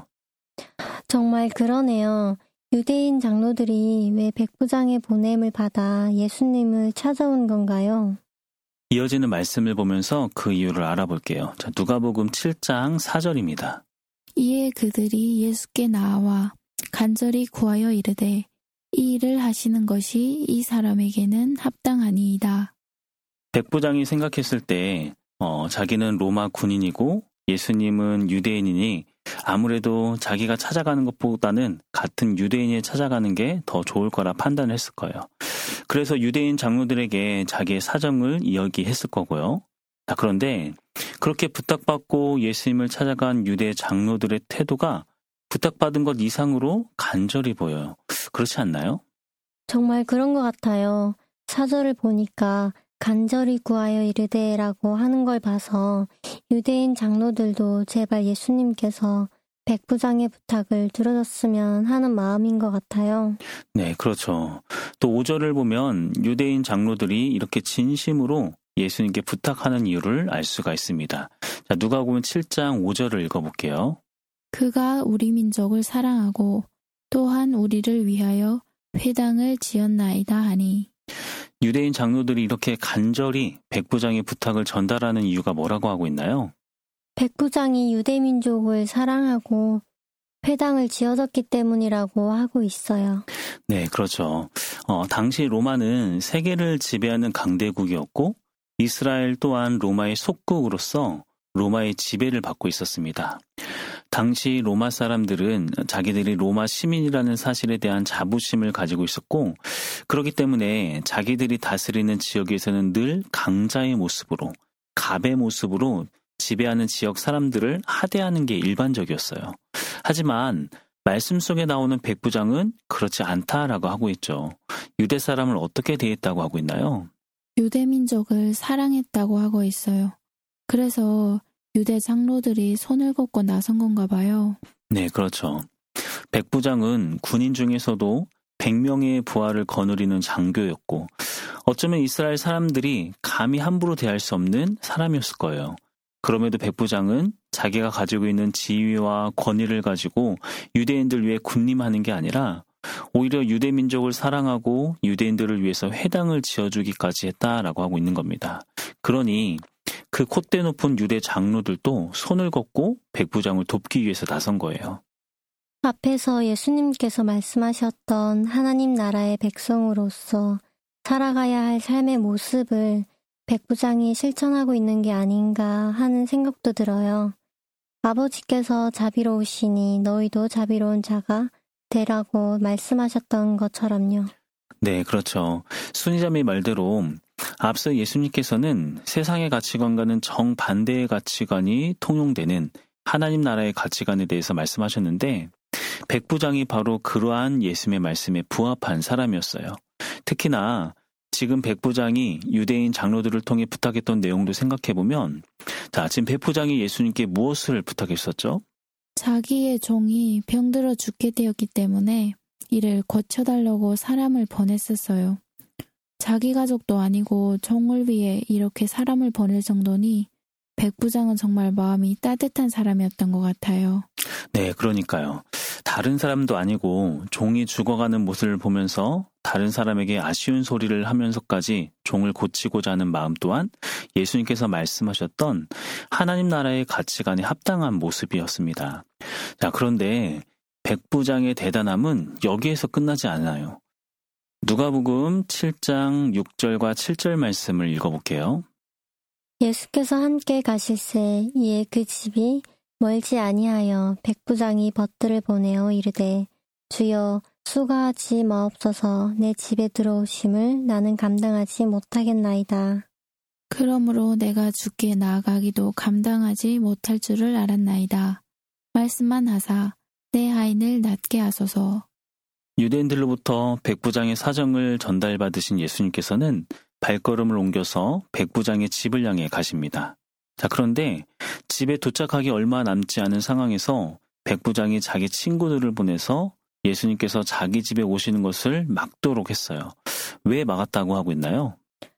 정말 그러네요. 유대인 장로들이 왜 백부장의 보냄을 받아 예수님을 찾아온 건가요? 이어지는 말씀을 보면서 그 이유를 알아볼게요. 자, 누가복음 칠 장 사 절입니다. 이에 그들이 예수께 나와 간절히 구하여 이르되 이 일을 하시는 것이 이 사람에게는 합당하니이다. 백부장이 생각했을 때 어, 자기는 로마 군인이고 예수님은 유대인이니 아무래도 자기가 찾아가는 것보다는 같은 유대인이 찾아가는 게 더 좋을 거라 판단을 했을 거예요. 그래서 유대인 장로들에게 자기의 사정을 이야기했을 거고요. 자, 그런데 그렇게 부탁받고 예수님을 찾아간 유대 장로들의 태도가 부탁받은 것 이상으로 간절히 보여요. 그렇지 않나요? 정말 그런 것 같아요. 사절을 보니까 간절히 구하여 이르되라고 하는 걸 봐서 유대인 장로들도 제발 예수님께서 백부장의 부탁을 들어줬으면 하는 마음인 것 같아요. 네, 그렇죠. 또 오 절을 보면 유대인 장로들이 이렇게 진심으로 예수님께 부탁하는 이유를 알 수가 있습니다. 자, 누가복음 칠 장 오 절을 읽어볼게요. 그가 우리 민족을 사랑하고 또한 우리를 위하여 회당을 지었나이다 하니. 유대인 장로들이 이렇게 간절히 백부장의 부탁을 전달하는 이유가 뭐라고 하고 있나요? 백부장이 유대민족을 사랑하고 회당을 지어졌기 때문이라고 하고 있어요. 네, 그렇죠. 어, 당시 로마는 세계를 지배하는 강대국이었고 이스라엘 또한 로마의 속국으로서 로마의 지배를 받고 있었습니다. 당시 로마 사람들은 자기들이 로마 시민이라는 사실에 대한 자부심을 가지고 있었고 그렇기 때문에 자기들이 다스리는 지역에서는 늘 강자의 모습으로 갑의 모습으로 지배하는 지역 사람들을 하대하는 게 일반적이었어요. 하지만 말씀 속에 나오는 백부장은 그렇지 않다라고 하고 있죠. 유대 사람을 어떻게 대했다고 하고 있나요? 유대 민족을 사랑했다고 하고 있어요. 그래서 유대 장로들이 손을 걷고 나선 건가 봐요. 네, 그렇죠. 백부장은 군인 중에서도 백 명의 부하를 거느리는 장교였고 어쩌면 이스라엘 사람들이 감히 함부로 대할 수 없는 사람이었을 거예요. 그럼에도 백부장은 자기가 가지고 있는 지위와 권위를 가지고 유대인들 위해 군림하는 게 아니라 오히려 유대 민족을 사랑하고 유대인들을 위해서 회당을 지어주기까지 했다라고 하고 있는 겁니다. 그러니 그 콧대 높은 유대 장로들도 손을 걷고 백부장을 돕기 위해서 나선 거예요. 앞에서 예수님께서 말씀하셨던 하나님 나라의 백성으로서 살아가야 할 삶의 모습을 백부장이 실천하고 있는 게 아닌가 하는 생각도 들어요. 아버지께서 자비로우시니 너희도 자비로운 자가 되라고 말씀하셨던 것처럼요. 네, 그렇죠. 순이자매 말대로 앞서 예수님께서는 세상의 가치관과는 정반대의 가치관이 통용되는 하나님 나라의 가치관에 대해서 말씀하셨는데 백부장이 바로 그러한 예수님의 말씀에 부합한 사람이었어요. 특히나 지금 백부장이 유대인 장로들을 통해 부탁했던 내용도 생각해보면 자, 지금 백부장이 예수님께 무엇을 부탁했었죠? 자기의 종이 병들어 죽게 되었기 때문에 이를 고쳐달라고 사람을 보냈었어요. 자기 가족도 아니고 종을 위해 이렇게 사람을 보낼 정도니 백부장은 정말 마음이 따뜻한 사람이었던 것 같아요. 네, 그러니까요. 다른 사람도 아니고 종이 죽어가는 모습을 보면서 다른 사람에게 아쉬운 소리를 하면서까지 종을 고치고자 하는 마음 또한 예수님께서 말씀하셨던 하나님 나라의 가치관에 합당한 모습이었습니다. 자, 그런데 백부장의 대단함은 여기에서 끝나지 않아요. 누가복음 칠 장 육 절과 칠 절 말씀을 읽어볼게요. 예수께서 함께 가실새 이에 그 집이 멀지 아니하여 백부장이 벗들을 보내어 이르되 주여 수고하지 마옵소서 내 집에 들어오심을 나는 감당하지 못하겠나이다. 그러므로 내가 주께 나아가기도 감당하지 못할 줄을 알았나이다. 말씀만 하사 내 하인을 낫게 하소서. 유대인들로부터 백부장의 사정을 전달받으신 예수님께서는 발걸음을 옮겨서 백부장의 집을 향해 가십니다. 자, 그런데 집에 도착하기 얼마 남지 않은 상황에서 백부장이 자기 친구들을 보내서 예수님께서 자기 집에 오시는 것을 막도록 했어요. 왜 막았다고 하고 있나요?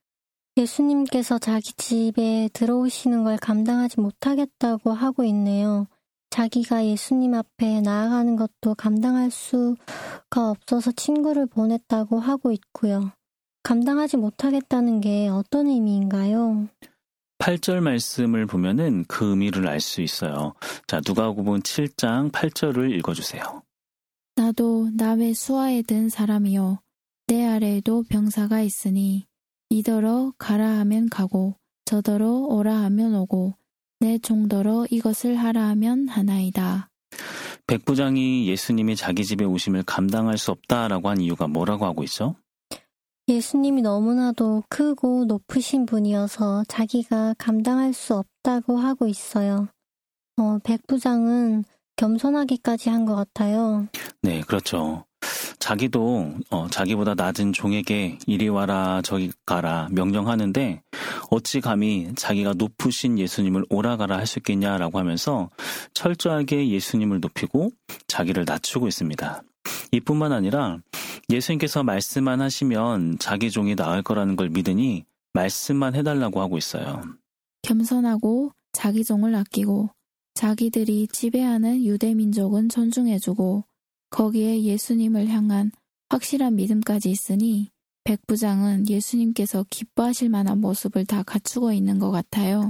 예수님께서 자기 집에 들어오시는 걸 감당하지 못하겠다고 하고 있네요. 자기가 예수님 앞에 나아가는 것도 감당할 수가 없어서 친구를 보냈다고 하고 있고요. 감당하지 못하겠다는 게 어떤 의미인가요? 팔 절 말씀을 보면은 그 의미를 알 수 있어요. 자, 누가복음 칠 장 팔 절을 읽어주세요. 나도 남의 수하에 든 사람이요 내 아래에도 병사가 있으니 이더러 가라 하면 가고 저더러 오라 하면 오고 내 종더러 이것을 하라 하면 하나이다. 백부장이 예수님이 자기 집에 오심을 감당할 수 없다라고 한 이유가 뭐라고 하고 있죠? 예수님이 너무나도 크고 높으신 분이어서 자기가 감당할 수 없다고 하고 있어요. 어, 백부장은 겸손하기까지 한 것 같아요. 네, 그렇죠. 자기도 어, 자기보다 낮은 종에게 이리 와라 저기 가라 명령하는데 어찌 감히 자기가 높으신 예수님을 오라 가라 할 수 있겠냐라고 하면서 철저하게 예수님을 높이고 자기를 낮추고 있습니다. 이뿐만 아니라 예수님께서 말씀만 하시면 자기 종이 나을 거라는 걸 믿으니 말씀만 해달라고 하고 있어요. 겸손하고 자기 종을 아끼고 자기들이 지배하는 유대 민족은 존중해주고 거기에 예수님을 향한 확실한 믿음까지 있으니 백부장은 예수님께서 기뻐하실 만한 모습을 다 갖추고 있는 것 같아요.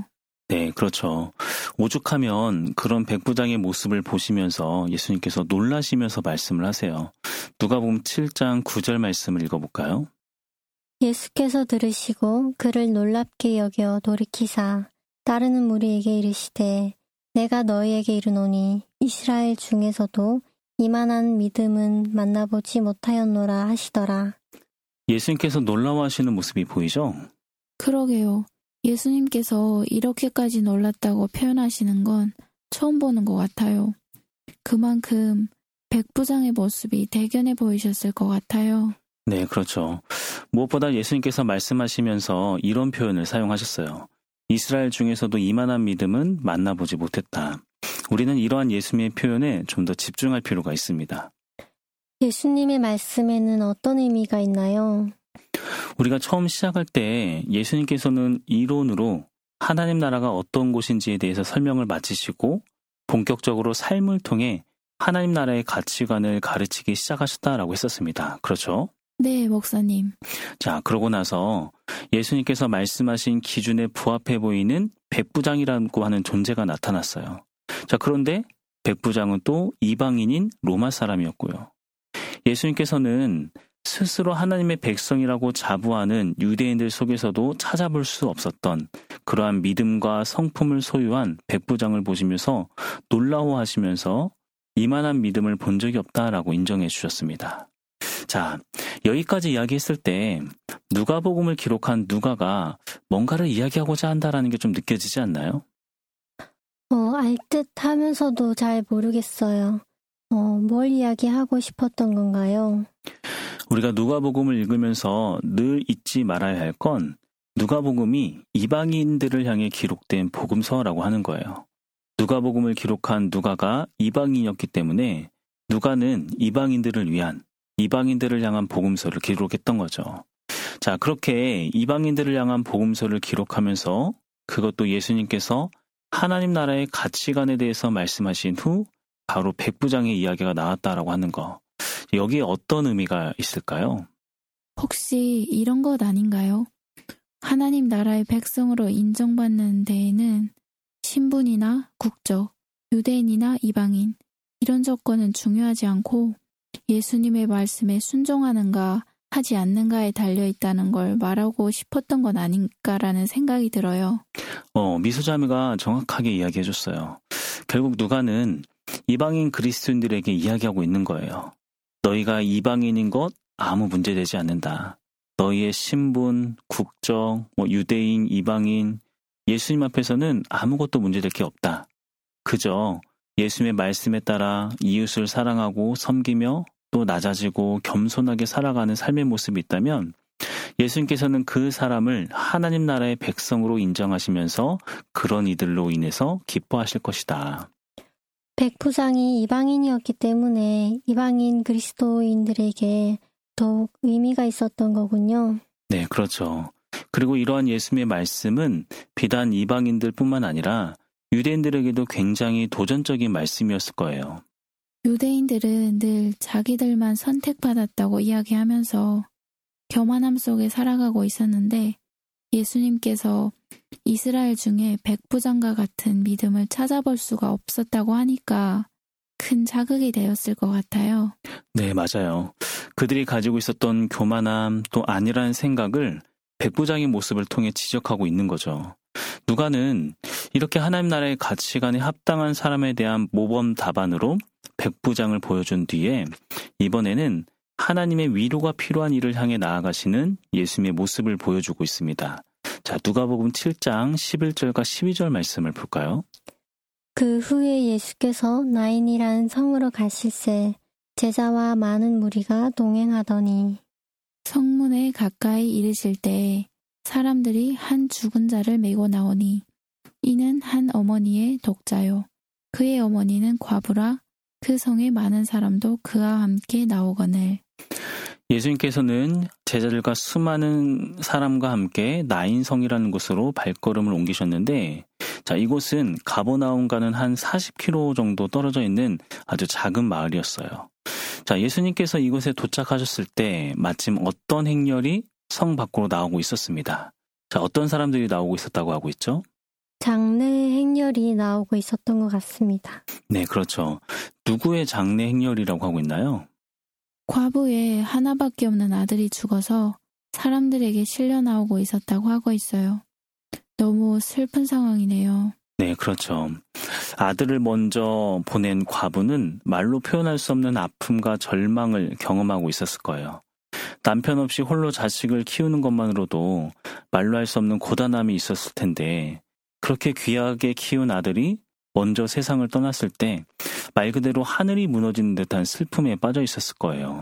네, 그렇죠. 오죽하면 그런 백부장의 모습을 보시면서 예수님께서 놀라시면서 말씀을 하세요. 누가복음 칠 장 구 절 말씀을 읽어볼까요? 예수께서 들으시고 그를 놀랍게 여겨 돌이키사 따르는 무리에게 이르시되 내가 너희에게 이르노니 이스라엘 중에서도 이만한 믿음은 만나보지 못하였노라 하시더라. 예수님께서 놀라워하시는 모습이 보이죠? 그러게요. 예수님께서 이렇게까지 놀랐다고 표현하시는 건 처음 보는 것 같아요. 그만큼 백부장의 모습이 대견해 보이셨을 것 같아요. 네, 그렇죠. 무엇보다 예수님께서 말씀하시면서 이런 표현을 사용하셨어요. 이스라엘 중에서도 이만한 믿음은 만나보지 못했다. 우리는 이러한 예수님의 표현에 좀 더 집중할 필요가 있습니다. 예수님의 말씀에는 어떤 의미가 있나요? 우리가 처음 시작할 때 예수님께서는 이론으로 하나님 나라가 어떤 곳인지에 대해서 설명을 마치시고 본격적으로 삶을 통해 하나님 나라의 가치관을 가르치기 시작하셨다라고 했었습니다. 그렇죠? 네, 목사님. 자, 그러고 나서 예수님께서 말씀하신 기준에 부합해 보이는 백부장이라고 하는 존재가 나타났어요. 자, 그런데 백부장은 또 이방인인 로마 사람이었고요. 예수님께서는 스스로 하나님의 백성이라고 자부하는 유대인들 속에서도 찾아볼 수 없었던 그러한 믿음과 성품을 소유한 백부장을 보시면서 놀라워하시면서 이만한 믿음을 본 적이 없다라고 인정해 주셨습니다. 자, 여기까지 이야기했을 때 누가복음을 기록한 누가가 뭔가를 이야기하고자 한다라는 게 좀 느껴지지 않나요? 어, 알 듯 하면서도 잘 모르겠어요. 어, 뭘 이야기하고 싶었던 건가요? 우리가 누가복음을 읽으면서 늘 잊지 말아야 할 건 누가복음이 이방인들을 향해 기록된 복음서라고 하는 거예요. 누가복음을 기록한 누가가 이방인이었기 때문에 누가는 이방인들을 위한 이방인들을 향한 복음서를 기록했던 거죠. 자, 그렇게 이방인들을 향한 복음서를 기록하면서 그것도 예수님께서 하나님 나라의 가치관에 대해서 말씀하신 후 바로 백부장의 이야기가 나왔다라고 하는 거. 여기에 어떤 의미가 있을까요? 혹시 이런 것 아닌가요? 하나님 나라의 백성으로 인정받는 데에는 신분이나 국적, 유대인이나 이방인 이런 조건은 중요하지 않고 예수님의 말씀에 순종하는가 하지 않는가에 달려있다는 걸 말하고 싶었던 건 아닌가라는 생각이 들어요. 어, 미소자매가 정확하게 이야기해줬어요. 결국 누가는 이방인 그리스도인들에게 이야기하고 있는 거예요. 너희가 이방인인 것 아무 문제되지 않는다. 너희의 신분, 국적, 뭐 유대인, 이방인, 예수님 앞에서는 아무것도 문제될 게 없다. 그저 예수님의 말씀에 따라 이웃을 사랑하고 섬기며 또 낮아지고 겸손하게 살아가는 삶의 모습이 있다면 예수님께서는 그 사람을 하나님 나라의 백성으로 인정하시면서 그런 이들로 인해서 기뻐하실 것이다. 백부장이 이방인이었기 때문에 이방인 그리스도인들에게 더욱 의미가 있었던 거군요. 네, 그렇죠. 그리고 이러한 예수님의 말씀은 비단 이방인들 뿐만 아니라 유대인들에게도 굉장히 도전적인 말씀이었을 거예요. 유대인들은 늘 자기들만 선택받았다고 이야기하면서 교만함 속에 살아가고 있었는데 예수님께서 이스라엘 중에 백부장과 같은 믿음을 찾아볼 수가 없었다고 하니까 큰 자극이 되었을 것 같아요. 네, 맞아요. 그들이 가지고 있었던 교만함 또 아니라는 생각을 백부장의 모습을 통해 지적하고 있는 거죠. 누가는 이렇게 하나님 나라의 가치관에 합당한 사람에 대한 모범 답안으로 백부장을 보여준 뒤에 이번에는 하나님의 위로가 필요한 이를 향해 나아가시는 예수님의 모습을 보여주고 있습니다. 자, 누가복음 칠 장 십일 절과 십이 절 말씀을 볼까요? 그 후에 예수께서 나인이라는 성으로 가실새 제자와 많은 무리가 동행하더니 성문에 가까이 이르실 때에 사람들이 한 죽은 자를 메고 나오니 이는 한 어머니의 독자요. 그의 어머니는 과부라 그 성에 많은 사람도 그와 함께 나오거늘. 예수님께서는 제자들과 수많은 사람과 함께 나인성이라는 곳으로 발걸음을 옮기셨는데 자, 이곳은 가버나움과는 한 사십 킬로미터 정도 떨어져 있는 아주 작은 마을이었어요. 자, 예수님께서 이곳에 도착하셨을 때 마침 어떤 행렬이 성 밖으로 나오고 있었습니다. 자, 어떤 사람들이 나오고 있었다고 하고 있죠? 장래 행렬이 나오고 있었던 것 같습니다. 네, 그렇죠. 누구의 장래 행렬이라고 하고 있나요? 과부의 하나밖에 없는 아들이 죽어서 사람들에게 실려 나오고 있었다고 하고 있어요. 너무 슬픈 상황이네요. 네, 그렇죠. 아들을 먼저 보낸 과부는 말로 표현할 수 없는 아픔과 절망을 경험하고 있었을 거예요. 남편 없이 홀로 자식을 키우는 것만으로도 말로 할 수 없는 고단함이 있었을 텐데 그렇게 귀하게 키운 아들이 먼저 세상을 떠났을 때 말 그대로 하늘이 무너지는 듯한 슬픔에 빠져 있었을 거예요.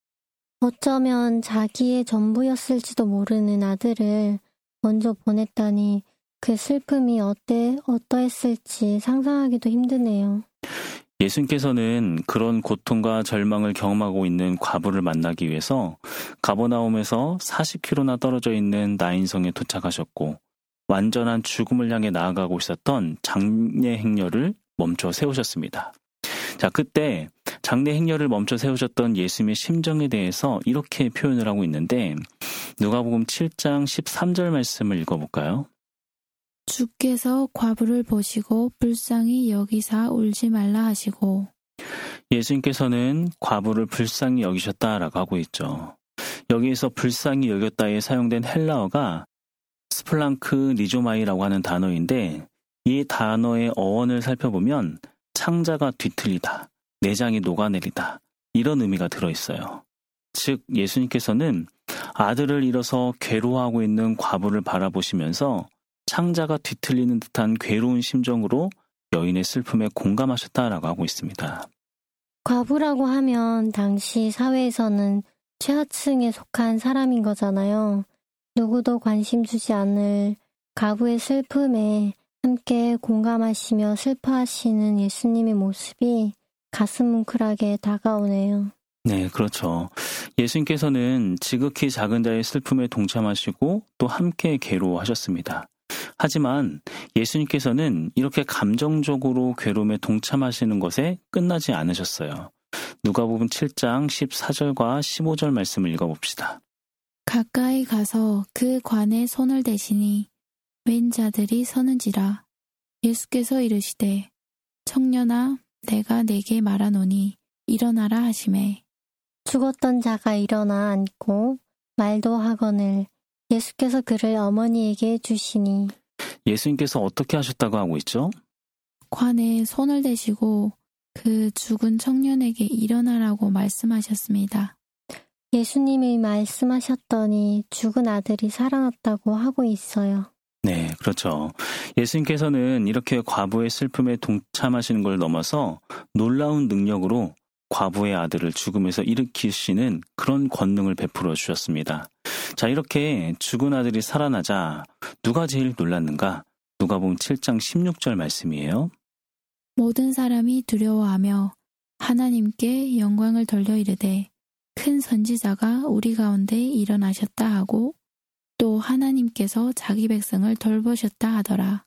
어쩌면 자기의 전부였을지도 모르는 아들을 먼저 보냈다니 그 슬픔이 어때, 어떠했을지 상상하기도 힘드네요. 예수님께서는 그런 고통과 절망을 경험하고 있는 과부를 만나기 위해서 가버나움에서 사십 킬로미터나 떨어져 있는 나인성에 도착하셨고 완전한 죽음을 향해 나아가고 있었던 장례 행렬을 멈춰 세우셨습니다. 자, 그때 장례 행렬을 멈춰 세우셨던 예수님의 심정에 대해서 이렇게 표현을 하고 있는데 누가복음 칠 장 십삼 절 말씀을 읽어볼까요? 주께서 과부를 보시고 불쌍히 여기사 울지 말라 하시고 예수님께서는 과부를 불쌍히 여기셨다라고 하고 있죠. 여기에서 불쌍히 여겼다에 사용된 헬라어가 스플랑크 리조마이라고 하는 단어인데 이 단어의 어원을 살펴보면 창자가 뒤틀리다, 내장이 녹아내리다 이런 의미가 들어있어요. 즉 예수님께서는 아들을 잃어서 괴로워하고 있는 과부를 바라보시면서 창자가 뒤틀리는 듯한 괴로운 심정으로 여인의 슬픔에 공감하셨다라고 하고 있습니다. 과부라고 하면 당시 사회에서는 최하층에 속한 사람인 거잖아요. 누구도 관심 주지 않을 과부의 슬픔에 함께 공감하시며 슬퍼하시는 예수님의 모습이 가슴 뭉클하게 다가오네요. 네, 그렇죠. 예수님께서는 지극히 작은 자의 슬픔에 동참하시고 또 함께 괴로워하셨습니다. 하지만 예수님께서는 이렇게 감정적으로 괴로움에 동참하시는 것에 끝나지 않으셨어요. 누가복음 칠 장 십사 절과 십오 절 말씀을 읽어봅시다. 가까이 가서 그 관에 손을 대시니 웬 자들이 서는지라. 예수께서 이르시되 청년아 내가 네게 말하노니 일어나라 하시매. 죽었던 자가 일어나 앉고 말도 하거늘 예수께서 그를 어머니에게 주시니. 예수님께서 어떻게 하셨다고 하고 있죠? 관에 손을 대시고 그 죽은 청년에게 일어나라고 말씀하셨습니다. 예수님이 말씀하셨더니 죽은 아들이 살아났다고 하고 있어요. 네, 그렇죠. 예수님께서는 이렇게 과부의 슬픔에 동참하시는 걸 넘어서 놀라운 능력으로 과부의 아들을 죽음에서 일으키시는 그런 권능을 베풀어 주셨습니다. 자, 이렇게 죽은 아들이 살아나자 누가 제일 놀랐는가? 누가복음 칠 장 십육 절 말씀이에요. 모든 사람이 두려워하며 하나님께 영광을 돌려 이르되 큰 선지자가 우리 가운데 일어나셨다 하고 또 하나님께서 자기 백성을 돌보셨다 하더라.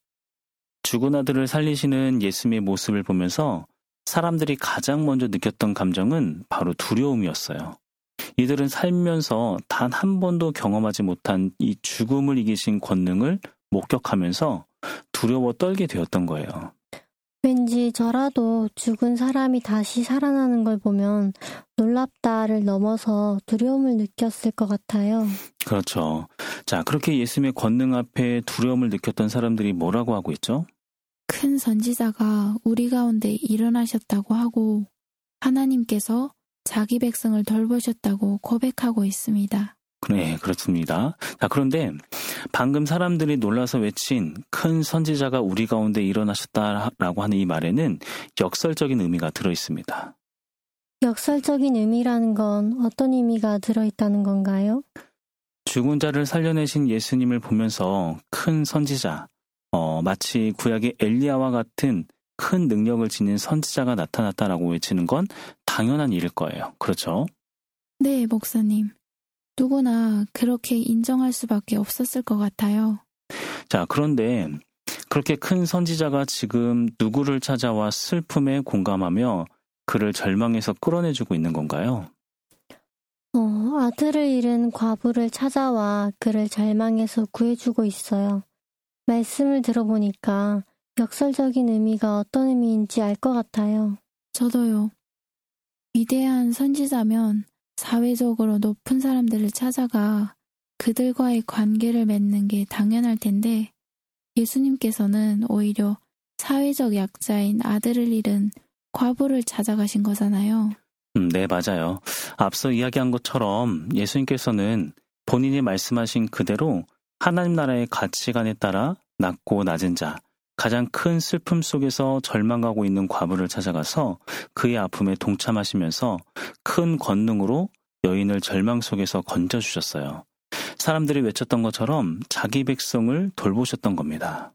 죽은 아들을 살리시는 예수님의 모습을 보면서 사람들이 가장 먼저 느꼈던 감정은 바로 두려움이었어요. 이들은 살면서 단 한 번도 경험하지 못한 이 죽음을 이기신 권능을 목격하면서 두려워 떨게 되었던 거예요. 왠지 저라도 죽은 사람이 다시 살아나는 걸 보면 놀랍다를 넘어서 두려움을 느꼈을 것 같아요. 그렇죠. 자, 그렇게 예수님의 권능 앞에 두려움을 느꼈던 사람들이 뭐라고 하고 있죠? 큰 선지자가 우리 가운데 일어나셨다고 하고 하나님께서 자기 백성을 돌보셨다고 고백하고 있습니다. 네, 그렇습니다. 자, 그런데 방금 사람들이 놀라서 외친 큰 선지자가 우리 가운데 일어나셨다라고 하는 이 말에는 역설적인 의미가 들어있습니다. 역설적인 의미라는 건 어떤 의미가 들어있다는 건가요? 죽은 자를 살려내신 예수님을 보면서 큰 선지자, 어, 마치 구약의 엘리야와 같은 큰 능력을 지닌 선지자가 나타났다라고 외치는 건 당연한 일일 거예요. 그렇죠? 네, 목사님. 누구나 그렇게 인정할 수밖에 없었을 것 같아요. 자, 그런데 그렇게 큰 선지자가 지금 누구를 찾아와 슬픔에 공감하며 그를 절망에서 끌어내주고 있는 건가요? 어, 아들을 잃은 과부를 찾아와 그를 절망에서 구해주고 있어요. 말씀을 들어보니까 역설적인 의미가 어떤 의미인지 알 것 같아요. 저도요. 위대한 선지자면 사회적으로 높은 사람들을 찾아가 그들과의 관계를 맺는 게 당연할 텐데 예수님께서는 오히려 사회적 약자인 아들을 잃은 과부를 찾아가신 거잖아요. 음, 네, 맞아요. 앞서 이야기한 것처럼 예수님께서는 본인이 말씀하신 그대로 하나님 나라의 가치관에 따라 낮고 낮은 자, 가장 큰 슬픔 속에서 절망하고 있는 과부를 찾아가서 그의 아픔에 동참하시면서 큰 권능으로 여인을 절망 속에서 건져주셨어요. 사람들이 외쳤던 것처럼 자기 백성을 돌보셨던 겁니다.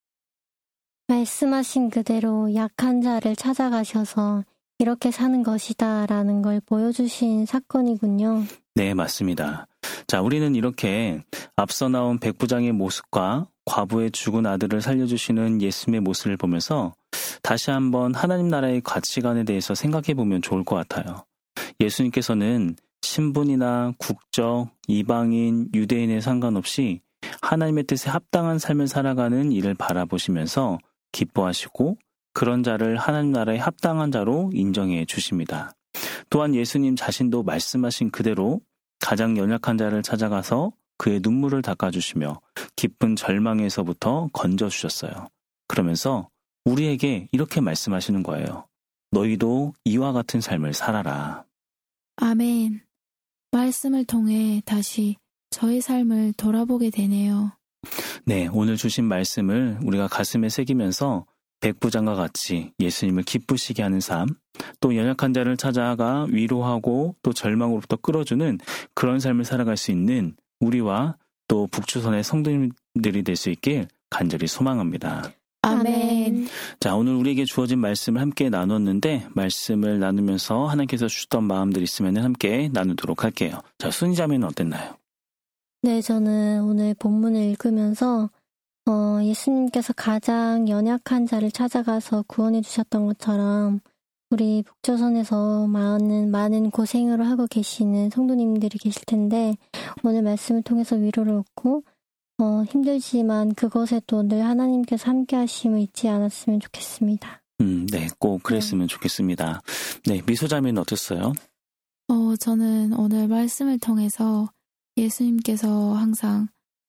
말씀하신 그대로 약한 자를 찾아가셔서 이렇게 사는 것이다 라는 걸 보여주신 사건이군요. 네, 맞습니다. 자, 우리는 이렇게 앞서 나온 백부장의 모습과 과부의 죽은 아들을 살려주시는 예수님의 모습을 보면서 다시 한번 하나님 나라의 가치관에 대해서 생각해 보면 좋을 것 같아요. 예수님께서는 신분이나 국적, 이방인, 유대인에 상관없이 하나님의 뜻에 합당한 삶을 살아가는 이를 바라보시면서 기뻐하시고 그런 자를 하나님 나라의 합당한 자로 인정해 주십니다. 또한 예수님 자신도 말씀하신 그대로 가장 연약한 자를 찾아가서 그의 눈물을 닦아주시며 깊은 절망에서부터 건져주셨어요. 그러면서 우리에게 이렇게 말씀하시는 거예요. 너희도 이와 같은 삶을 살아라. 아멘. 말씀을 통해 다시 저의 삶을 돌아보게 되네요. 네, 오늘 주신 말씀을 우리가 가슴에 새기면서 백부장과 같이 예수님을 기쁘시게 하는 삶, 또 연약한 자를 찾아가 위로하고 또 절망으로부터 끌어주는 그런 삶을 살아갈 수 있는 우리와 또 북조선의 성도님들이 될 수 있길 간절히 소망합니다. 아멘. 자, 오늘 우리에게 주어진 말씀을 함께 나눴는데 말씀을 나누면서 하나님께서 주셨던 마음들 있으면 함께 나누도록 할게요. 자, 순이자매는 어땠나요? 네, 저는 오늘 본문을 읽으면서 어, 예수님께서 가장 연약한 자를 찾아가서 구원해 주셨던 것처럼 우리 북조선에서 많은 많은 고생을 하고 계시는 성도님들이 계실 텐데 오늘 말씀을 통해서 위로를 얻고 어, 힘들지만 그것에도 늘 하나님께서 함께 하심을 잊지 않았으면 좋겠습니다. 음, 네, 꼭 그랬으면 네. 좋겠습니다. 네, 미소자매는 어땠어요? 어, 저는 오늘 말씀을 통해서 예수님께서 항상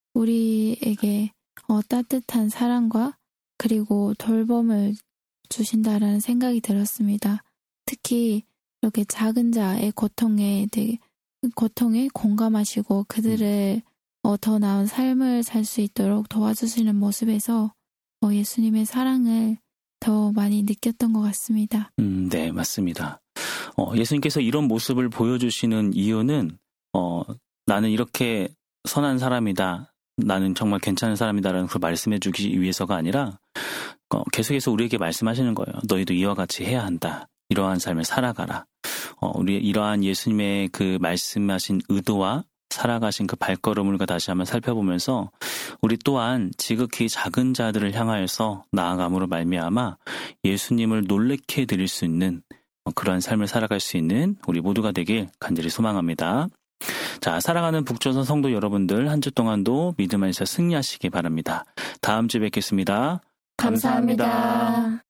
우리에게 어, 따뜻한 사랑과 그리고 돌봄을 주신다라는 생각이 들었습니다. 특히 이렇게 작은 자의 고통에 되게 고통에 공감하시고 그들을 어, 더 나은 삶을 살 수 있도록 도와주시는 모습에서 어, 예수님의 사랑을 더 많이 느꼈던 것 같습니다. 음, 네, 맞습니다. 어, 예수님께서 이런 모습을 보여주시는 이유는 어, 나는 이렇게 선한 사람이다. 나는 정말 괜찮은 사람이다라는 걸 말씀해 주기 위해서가 아니라 어, 계속해서 우리에게 말씀하시는 거예요. 너희도 이와 같이 해야 한다. 이러한 삶을 살아가라. 어, 우리 이러한 예수님의 그 말씀하신 의도와 살아가신 그 발걸음을 다시 한번 살펴보면서 우리 또한 지극히 작은 자들을 향하여서 나아감으로 말미암아 예수님을 놀래게 드릴 수 있는 그러한 삶을 살아갈 수 있는 우리 모두가 되길 간절히 소망합니다. 자, 사랑하는 북조선 성도 여러분들 한 주 동안도 믿음 안에서 승리하시기 바랍니다. 다음 주에 뵙겠습니다. 감사합니다. 감사합니다.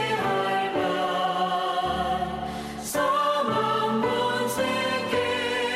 세세의 할말 사망 본세계